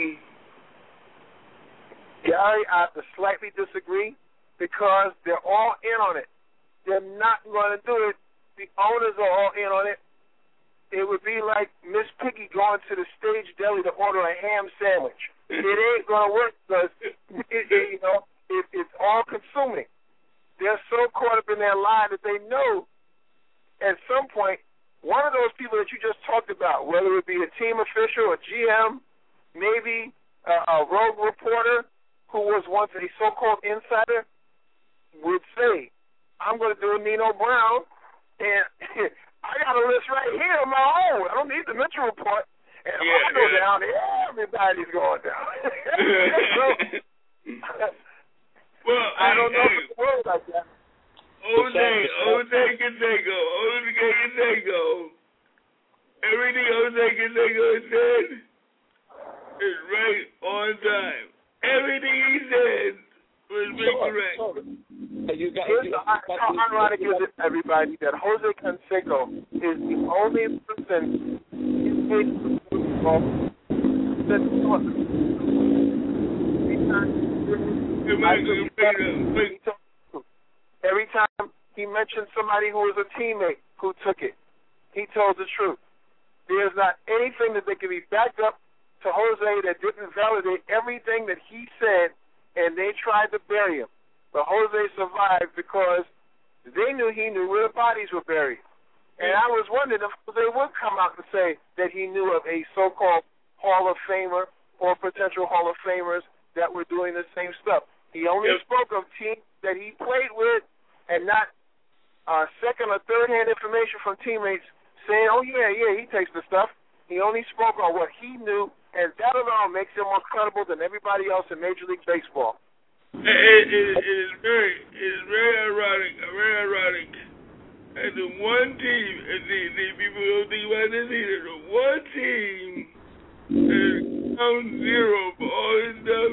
Gary, I have to slightly disagree because they're all in on it. They're not going to do it. The owners are all in on it. It would be like Miss Piggy going to the Stage Deli to order a ham sandwich. It ain't going to work because it, it, you know, it, it's all consuming. They're so caught up in their lie that they know at some point one of those people that you just talked about, whether it be a team official, a G M, maybe a, a rogue reporter who was once a so-called insider, would say, I'm going to do a Nino Brown, and I got a list right here on my own. I don't need the Mitchell report. And if yeah, I go yeah. down, everybody's going down. so, well, I don't know hey, if it's a word like that. Jose, Jose Canseco, Jose Canseco, everything Jose Canseco said is right on time. Everything he said was sure, correct. Sure. You got, Here's you the, got, how ironic is it, everybody, that Jose Canseco is the only person in baseball that every time he mentioned somebody who was a teammate who took it, he told the truth. There's not anything that they can be backed up to Jose that didn't validate everything that he said, and they tried to bury him. But Jose survived because they knew he knew where the bodies were buried. And I was wondering if Jose would come out and say that he knew of a so-called Hall of Famer or potential Hall of Famers that were doing the same stuff. He only yep. spoke of teams that he played with and not uh, second or third-hand information from teammates saying, oh, yeah, yeah, he takes the stuff. He only spoke on what he knew, and that alone makes him more credible than everybody else in Major League Baseball. It, it, it, it is very, it is very ironic, very ironic. And the one team, and the, the people don't think about this either, the one team that is ground zero for all this stuff,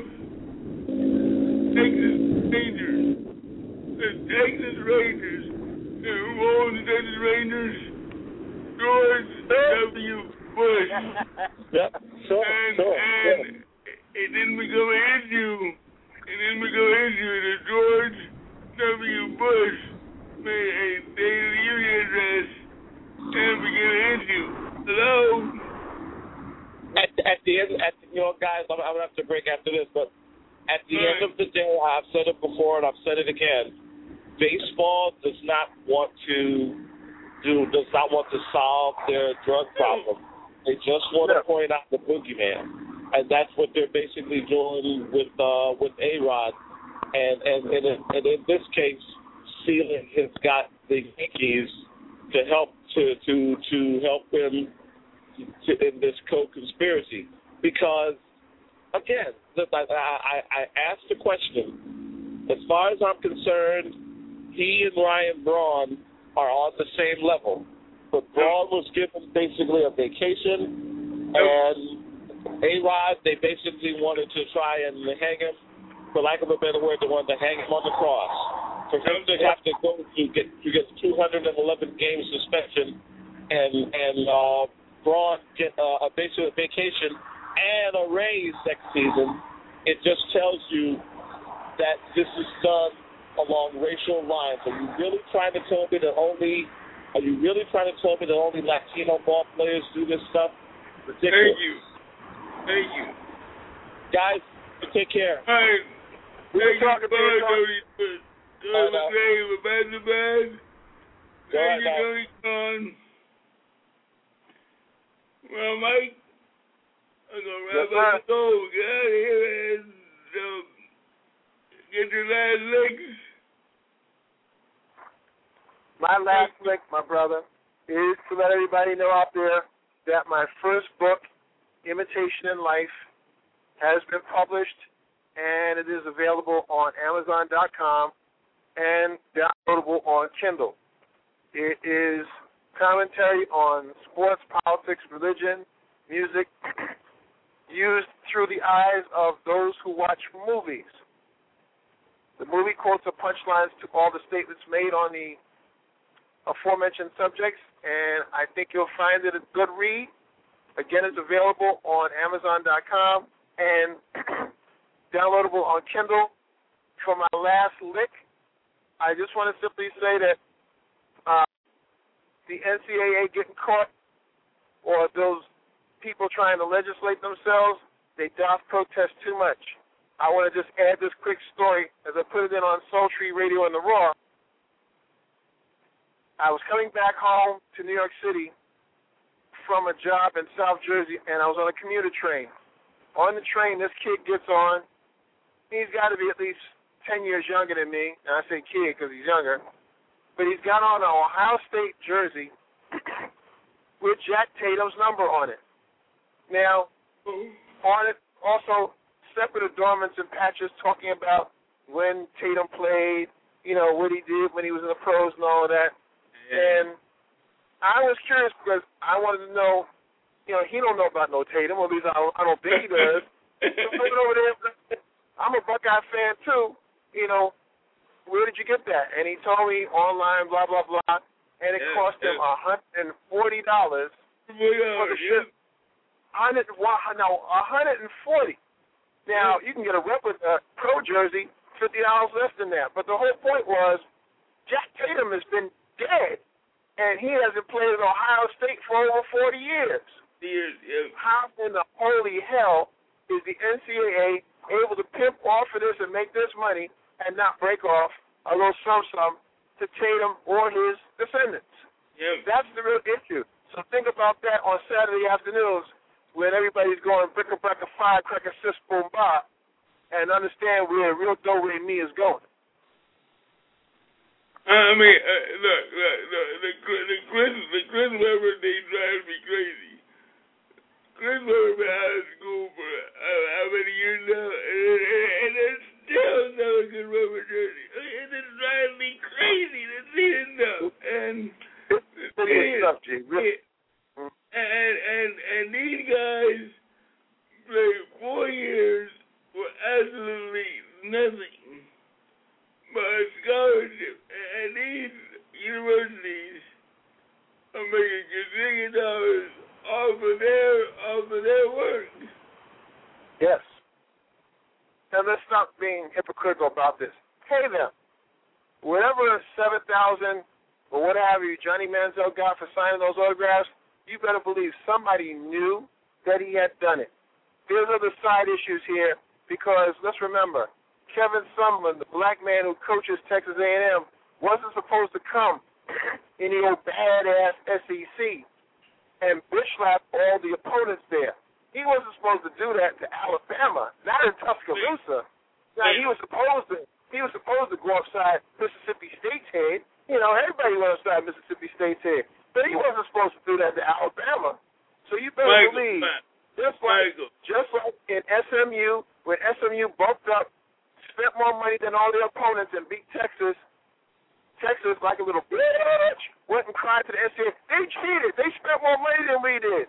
Texas Rangers. The Texas Rangers. And who owns the Texas Rangers? George W. Bush. Yep, sure, and, sure, and sure. it didn't become an issue. It didn't become an issue that George W. Bush made a State of the Union address and became an issue. Hello? At, at the end, at you know, guys, I'm, I'm gonna have to break after this, but at the right. end of the day, I've said it before and I've said it again. Baseball does not want to do, does not want to solve their drug problem. They just want to point out the boogeyman, and that's what they're basically doing with uh, with A-Rod. And and and in, and in this case, Sealing has got the Yankees to help to to to help him to, in this co-conspiracy. Because again, look, I, I I asked the question. As far as I'm concerned, he and Ryan Braun are on the same level. But Braun was given basically a vacation, and A-Rod, they basically wanted to try and hang him, for lack of a better word, they wanted to hang him on the cross. For him to have to go to get to get two hundred eleven game suspension, and and uh, Braun get uh, a basically a vacation and a raise next season, it just tells you that this is done along racial lines. Are you really trying to tell me that only Are you really trying to tell me that only Latino ball players do this stuff? Ridiculous. Thank you. Thank you. Guys, take care. All right. We're talking about it. Tony McClain with Bad Bad. Thank you, Tony Khan. Well, Mike, I'm going to wrap up the show. Get out of here and um, get your last licks. My last lick, my brother, is to let everybody know out there that my first book, Imitation in Life, has been published, and it is available on Amazon dot com and downloadable on Kindle. It is commentary on sports, politics, religion, music, used through the eyes of those who watch movies. The movie quotes are punchlines to all the statements made on the aforementioned subjects, and I think you'll find it a good read. Again, it's available on Amazon dot com and downloadable on Kindle. For my last lick, I just want to simply say that uh, the N C double A getting caught, or those people trying to legislate themselves, they doth protest too much. I want to just add this quick story as I put it in on Sultry Radio and the Raw. I was coming back home to New York City from a job in South Jersey, and I was on a commuter train. On the train, this kid gets on. He's got to be at least ten years younger than me, and I say kid because he's younger. But he's got on an Ohio State jersey with Jack Tatum's number on it. Now, on it, also separate adornments and patches talking about when Tatum played, you know, what he did when he was in the pros and all of that. And I was curious because I wanted to know, you know, he don't know about no Tatum, or at least I don't, I don't think he does. So over there, I'm a Buckeye fan too. You know, where did you get that? And he told me online, blah blah blah, and it yeah, cost yeah. him a hundred and forty dollars for the ship. Hundred, no, a hundred and forty. Now you can get a replica pro jersey, fifty dollars less than that. But the whole point was, Jack Tatum has been dead, and he hasn't played at Ohio State for over forty years. Years, yeah. How in the holy hell is the N C double A able to pimp off of this and make this money and not break off a little some-some to Tatum or his descendants? Yeah. That's the real issue. So think about that on Saturday afternoons when everybody's going brick-a-brack-a, firecracker, sis, boom, bop, and understand where real do-re-mi is going. I mean, uh, look, look, look, the the Chris, the Chris Webber thing drives me crazy. Chris Webber been out of school for uh, how many years now, and, and, and it's still not a good Webber jersey. It just drives me crazy to see it now. And Pretty stuff, G. Really. And and and these guys played four years for absolutely nothing but a scholarship. And these universities are making gazillion dollars off of their off of their work. Yes. And let's stop being hypocritical about this. Pay them. Whatever seven thousand or whatever you Johnny Manziel got for signing those autographs, you better believe somebody knew that he had done it. There's other side issues here because let's remember, Kevin Sumlin, the black man who coaches Texas A and M, wasn't supposed to come in the old badass S E C and bitch slap all the opponents there. He wasn't supposed to do that to Alabama, not in Tuscaloosa. Now he was supposed to he was supposed to go upside Mississippi State's head. You know, everybody went upside Mississippi State's head. But he wasn't supposed to do that to Alabama. So you better Michael, believe Michael, just like Michael. just like in S M U, when S M U bulked up, spent more money than all their opponents and beat Texas. Texas, like a little bitch, went and cried to the N C double A. They cheated. They spent more money than we did.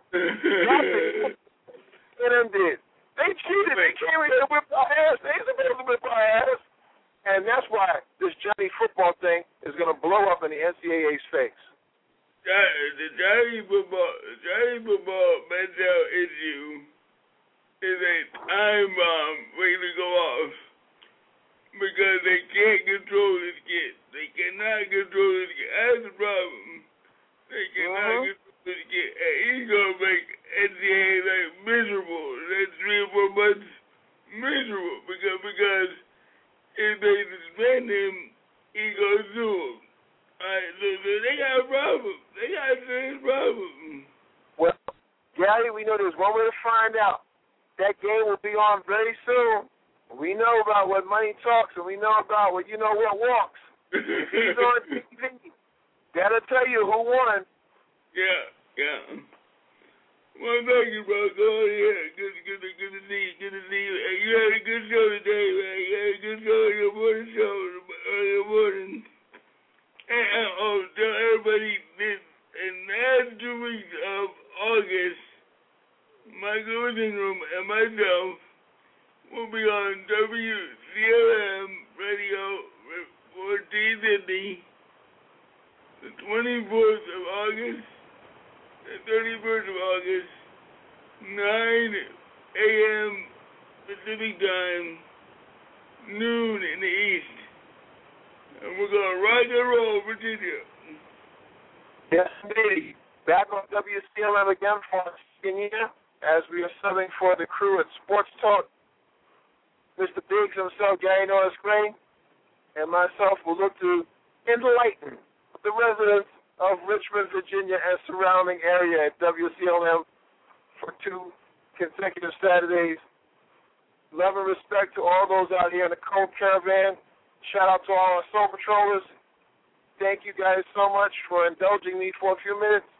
That's them did. They cheated. They came in here and whipped our ass. They ain't supposed to whip our ass. And that's why this Johnny football thing is going to blow up in the N C double A's face. The Johnny football, Johnny football mental issue is a time bomb waiting to go off because they can't control this kid. They cannot control this kid. That's the problem. They cannot uh-huh. control this kid. And he's going to make N C double A like miserable. That's three or four months miserable because because if they suspend him, he goes to him. Alright, so, so they got a problem. They got a serious problem. Well, Gary, we know there's one way to find out. That game will be on very soon. We know about what money talks, and we know about what you know what walks. If he's on T V, that'll tell you who won. Yeah, yeah. Well, thank you, bro. Go on here. Good, good, good to see you. Good to see you. Hey, you had a good show today, man. You had a good show on your morning show, early morning. And, uh, oh, tell everybody this, in the last two weeks of August, Michael Room and myself will be on W C L M Radio fourteen fifty, the twenty-fourth of August, the thirty-first of August, nine a.m. Pacific Time, noon in the East. And we're going to rock and roll, Virginia. Yes, indeed. Back on W C L M again for a second year as we are subbing for the crew at Sports Talk. Mister Biggs himself, Gary Norris Gray, and myself will look to enlighten the residents of Richmond, Virginia, and surrounding area at W C L M for two consecutive Saturdays. Love and respect to all those out here in the Cold Caravan. Shout out to all our Soul Patrollers. Thank you guys so much for indulging me for a few minutes.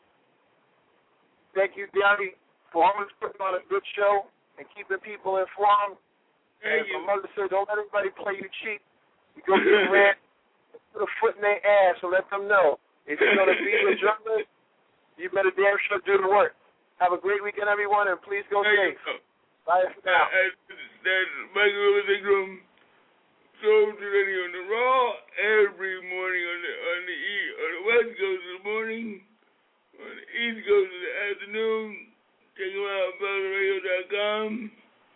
Thank you, Gary, for always putting on a good show and keeping people informed. Thank and you. my mother said, don't let anybody play you cheap. You go get a rant, put a foot in their ass and let them know. If you're going to be a journalist, you better damn sure do the work. Have a great weekend, everyone, and please go Thank safe. You. Bye for now. Uh, that's Michael Room. Soul to Radio on the Raw every morning on the on the east, on the West Coast in the morning, on the East Coast in the afternoon. Check them out at Bell Radio dot com.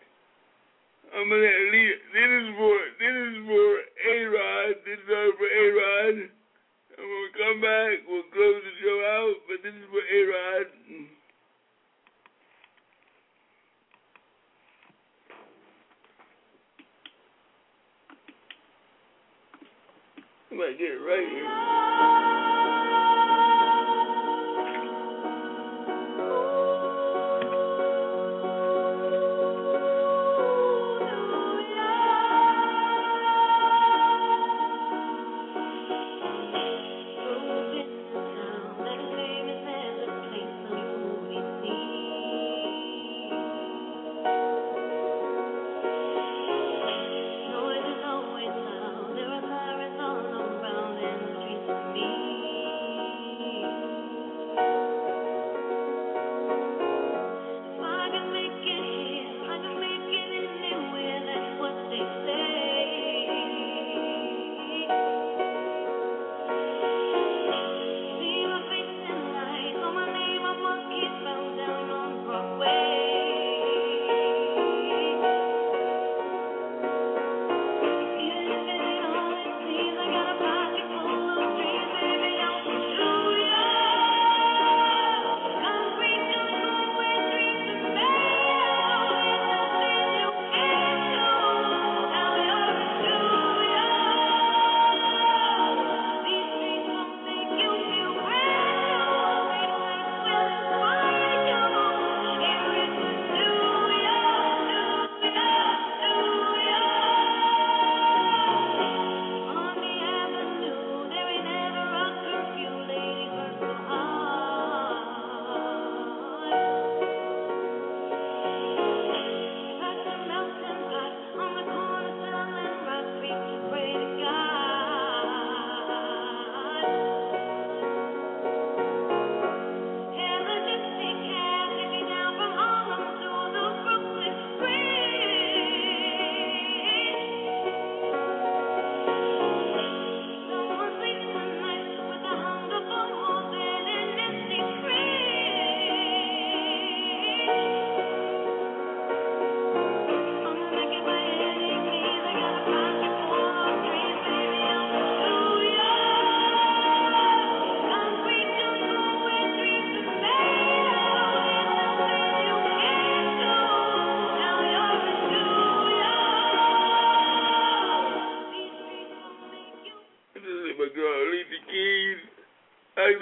I'm gonna leave. This is for this is for A-Rod. This is all for A-Rod. And when we come back, we'll close the show out. But this is for A-Rod. I might get it right here. Noise is always loud. There are sirens all around, and the streets of me.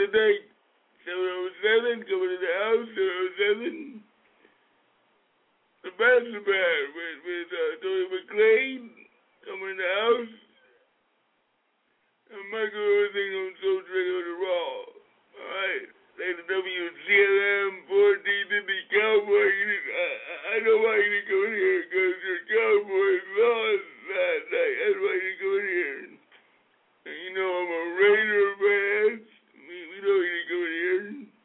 Monday, seven oh seven, coming to the house, seven oh seven. The Bachelor Pad with, with uh, Tony McClain, coming in the house. And Michael Irving on Soul Train on the Raw. Alright, like the W C L M fourteen fifty Cowboy. I, I know why you didn't go in here, because your Cowboys lost last night. That's why you didn't go in here. And you know I'm a Raider fan. We, we know you didn't go in here.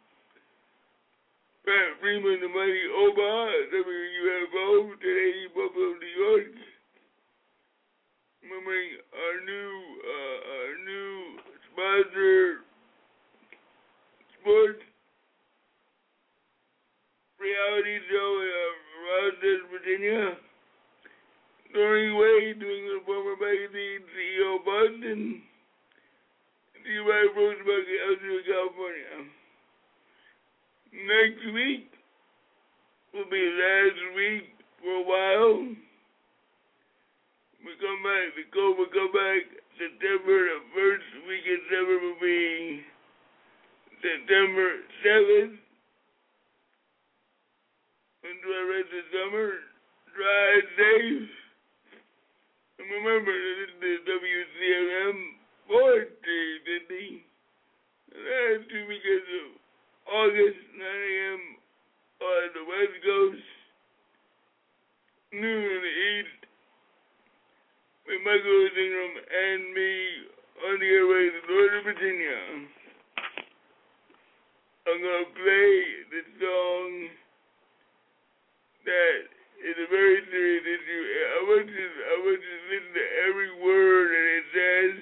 Pat Freeman, the mighty Oba, W U F O, today in Buffalo, New York. Remembering our new, uh, our new sponsor, sports reality show in uh, Rochester, Virginia. Doreen Wade, doing the former magazine C E O Boston. See right Roseburg, Elgin, California. Next week will be last week for a while. We come back, the code will come back September, the first week in September will be September seventh. Until the rest of the summer, dry and safe. And remember, this is the W C L M fourteen fifty. The last two weekends of August, nine a.m. on the West Coast, noon in the East, with Michael Ingram and me on the airways of Northern Virginia. I'm going to play the song that is a very serious issue. I want you, I want you to listen to every word that it says,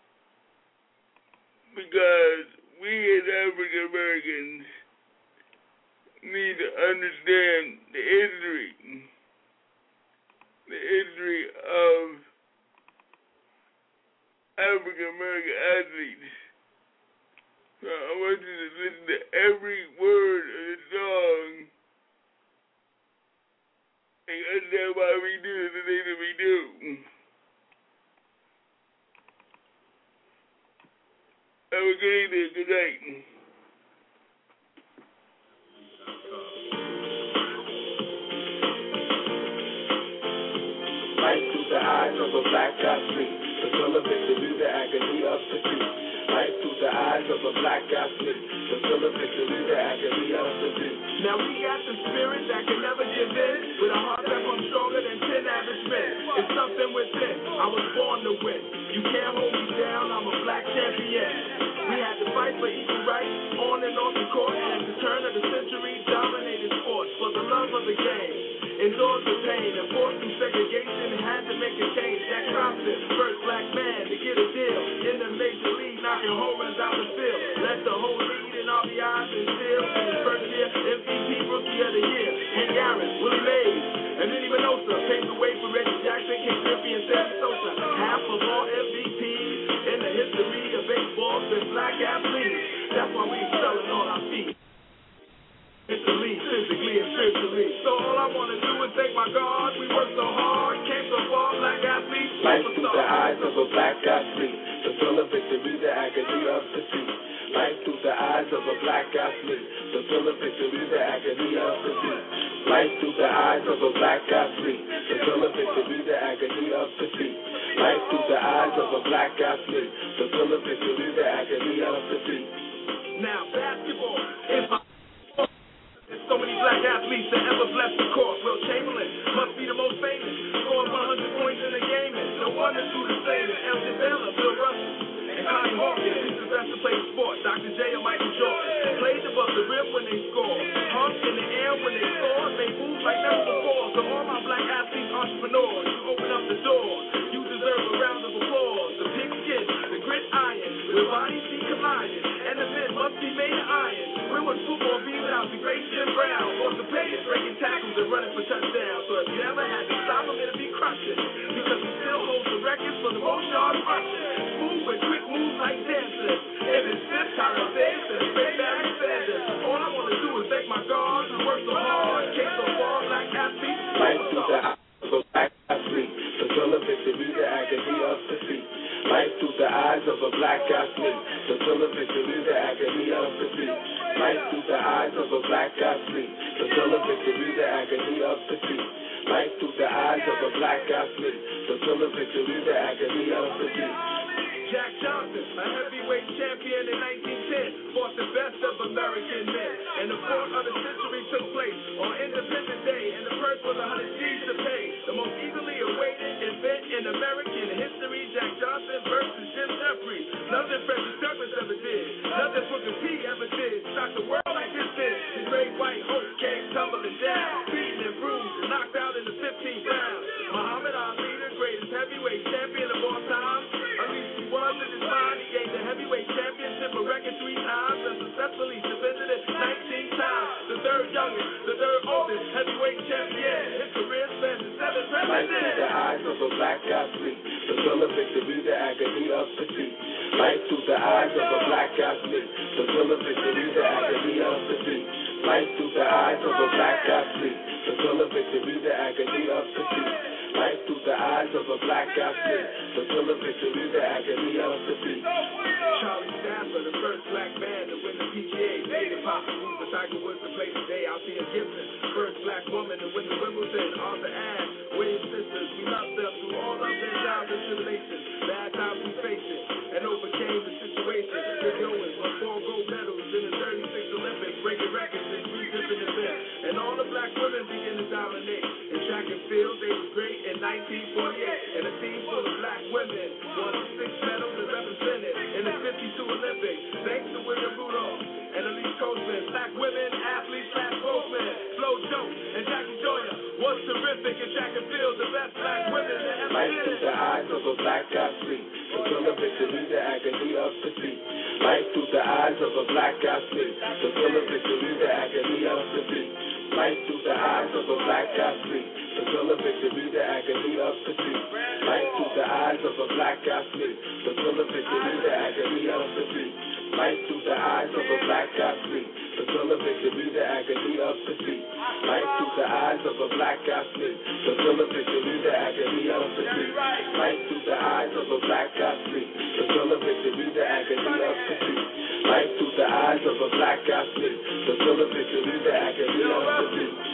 because we as African Americans need to understand the history, the history of African American athletes. So I want you to listen to every word of the song and understand why we do the things that we do. Have a good evening. Good night. Light through the eyes of a black athlete, the thrill of victory, the agony of defeat. Light through the eyes of a black athlete, the thrill of victory, the agony of defeat. Now we got the spirit that can never give in, with a heart that pumps stronger than ten average men. It's something within. I was born to win. You can't hold me down. I'm a black champion. We had to fight for equal rights on and off the court. At the turn of the century, dominated sports for the love of the game. Endured the pain and fought through segregation. Had to make a change. Jack Thompson, first black man to get a deal in the major league, knocking home runs out the field. Led the whole league in R B Is and steals. In his first year, M V P Rookie of the Year. Hank Aaron, Willie Mays, and Eddie Minosa paved the way for Reggie Jackson, King Griffey, and Sammy Sosa. Half of all M V Ps in the history of baseball been black athletes. That's why we excelling on our feet. Mentally, physically, and spiritually. So all I want to do is thank my God. We work so hard, came so far, black athletes. Light through the eyes of a black athlete, the thrill of victory, the agony of defeat. Light through the eyes of a black athlete, the thrill of victory, the agony of defeat. Light through the eyes of a black athlete, the thrill of victory, the agony of defeat. Light through the eyes of a black athlete, the thrill of victory, the agony of defeat. Now basketball is my There's so many black athletes that ever blessed the court. Will Chamberlain must be the most famous. Scored one hundred points in a game. No wonder do the same. Elton Baylor, Bill Russell, and Connie Hawkins. Who's the best to play sports? Doctor J or Michael Jordan. Played above the rim when they scored. Hung in the air when they scored. Made moves like never before. So all my black athletes, entrepreneurs, you open up the door. You deserve a round of applause. The pigskin, the grit iron, where bodies be colliding, and the men must be made of iron. Where would football be without the great Jim Brown? Orthopedics breaking tackles and running for touchdowns. So if you ever had to stop him, it'll be crushing, because he still holds the records for the most yards rushing. Smooth with quick moves like dancers. If it's fifth time saves and straight Barry Sanders. All I want to do is thank my God who worked so hard, came so far, black athletes. Light through the eyes of a black athlete, the thrill of victory, the agony of defeat. Light through the eyes of a black athlete, the thrill of victory, the agony of of a black athlete. The thrill of victory, the agony of defeat. Life through the eyes of a black athlete. The thrill of victory, the agony of defeat. Jack Johnson, a heavyweight champion in nineteen ten, fought the best of American men. And the fourth of the century took place on Independence Day, and the purse was one hundred G's to pay. The most eagerly awaited event in American history, Jack Johnson versus Jim Jeffries. Nothing Frederick Douglass ever did, nothing Booker T ever did. Shocked the world like this did. The great white hope came tumbling down, beaten and bruised, and knocked out in the fifteenth round. Muhammad Ali, the greatest heavyweight champion of all time, unleashed he was in his mind. He gained the heavyweight championship a record three times and successfully defended it nineteen times. The third youngest, the third oldest heavyweight champion. His career spans seven presidents. Life through the eyes of a black athlete. The thrill of victory, the agony of defeat. Life through the eyes of a black athlete. The thrill of victory, the agony of defeat. Life through the eyes of a black athlete. The thrill of victory, the agony of defeat. Life through the eyes of a black athlete. The thrill of victory, the agony of defeat. Charlie Stafford, the first black man to win the P G A, made it possible for Tiger Woods to play today. Althea Gibson, first black woman to win the Wimbledon. Arthur Ashe, Williams sisters, we loved them through all of their trials and tribulations. Bad times we faced it and overcame the situation. Rick Owens won four gold medals in the thirty-six Olympics, breaking records in three different events. And all the black women began to dominate. In track and field, they were great in nineteen forty-eight. And a team full of black women won six medals and represented in the fifty-two Olympics. Thanks to William Rudolph and Elise Coachman, black women, athletes, black boatmen, Flo Jones and Jackie Joyner was terrific in track and field, the best black women that ever Life did through it. the eyes of a black athlete. The thrill of victory, the agony of defeat. Life through the eyes of a black athlete. The thrill of victory, the agony of defeat. Life through the eyes of a black athlete. The thrill of victory, the agony of defeat. Life through the eyes of a black athlete. The thrill of victory, the agony of defeat. Life through the eyes of a black athlete. The thrill of victory, the agony of defeat. Life through the eyes of a black athlete. The thrill of victory, the agony of defeat. Life through the eyes of a black athlete. The thrill of victory, the agony of defeat. Life through the eyes of a black athlete. The thrill of victory, the agony of defeat.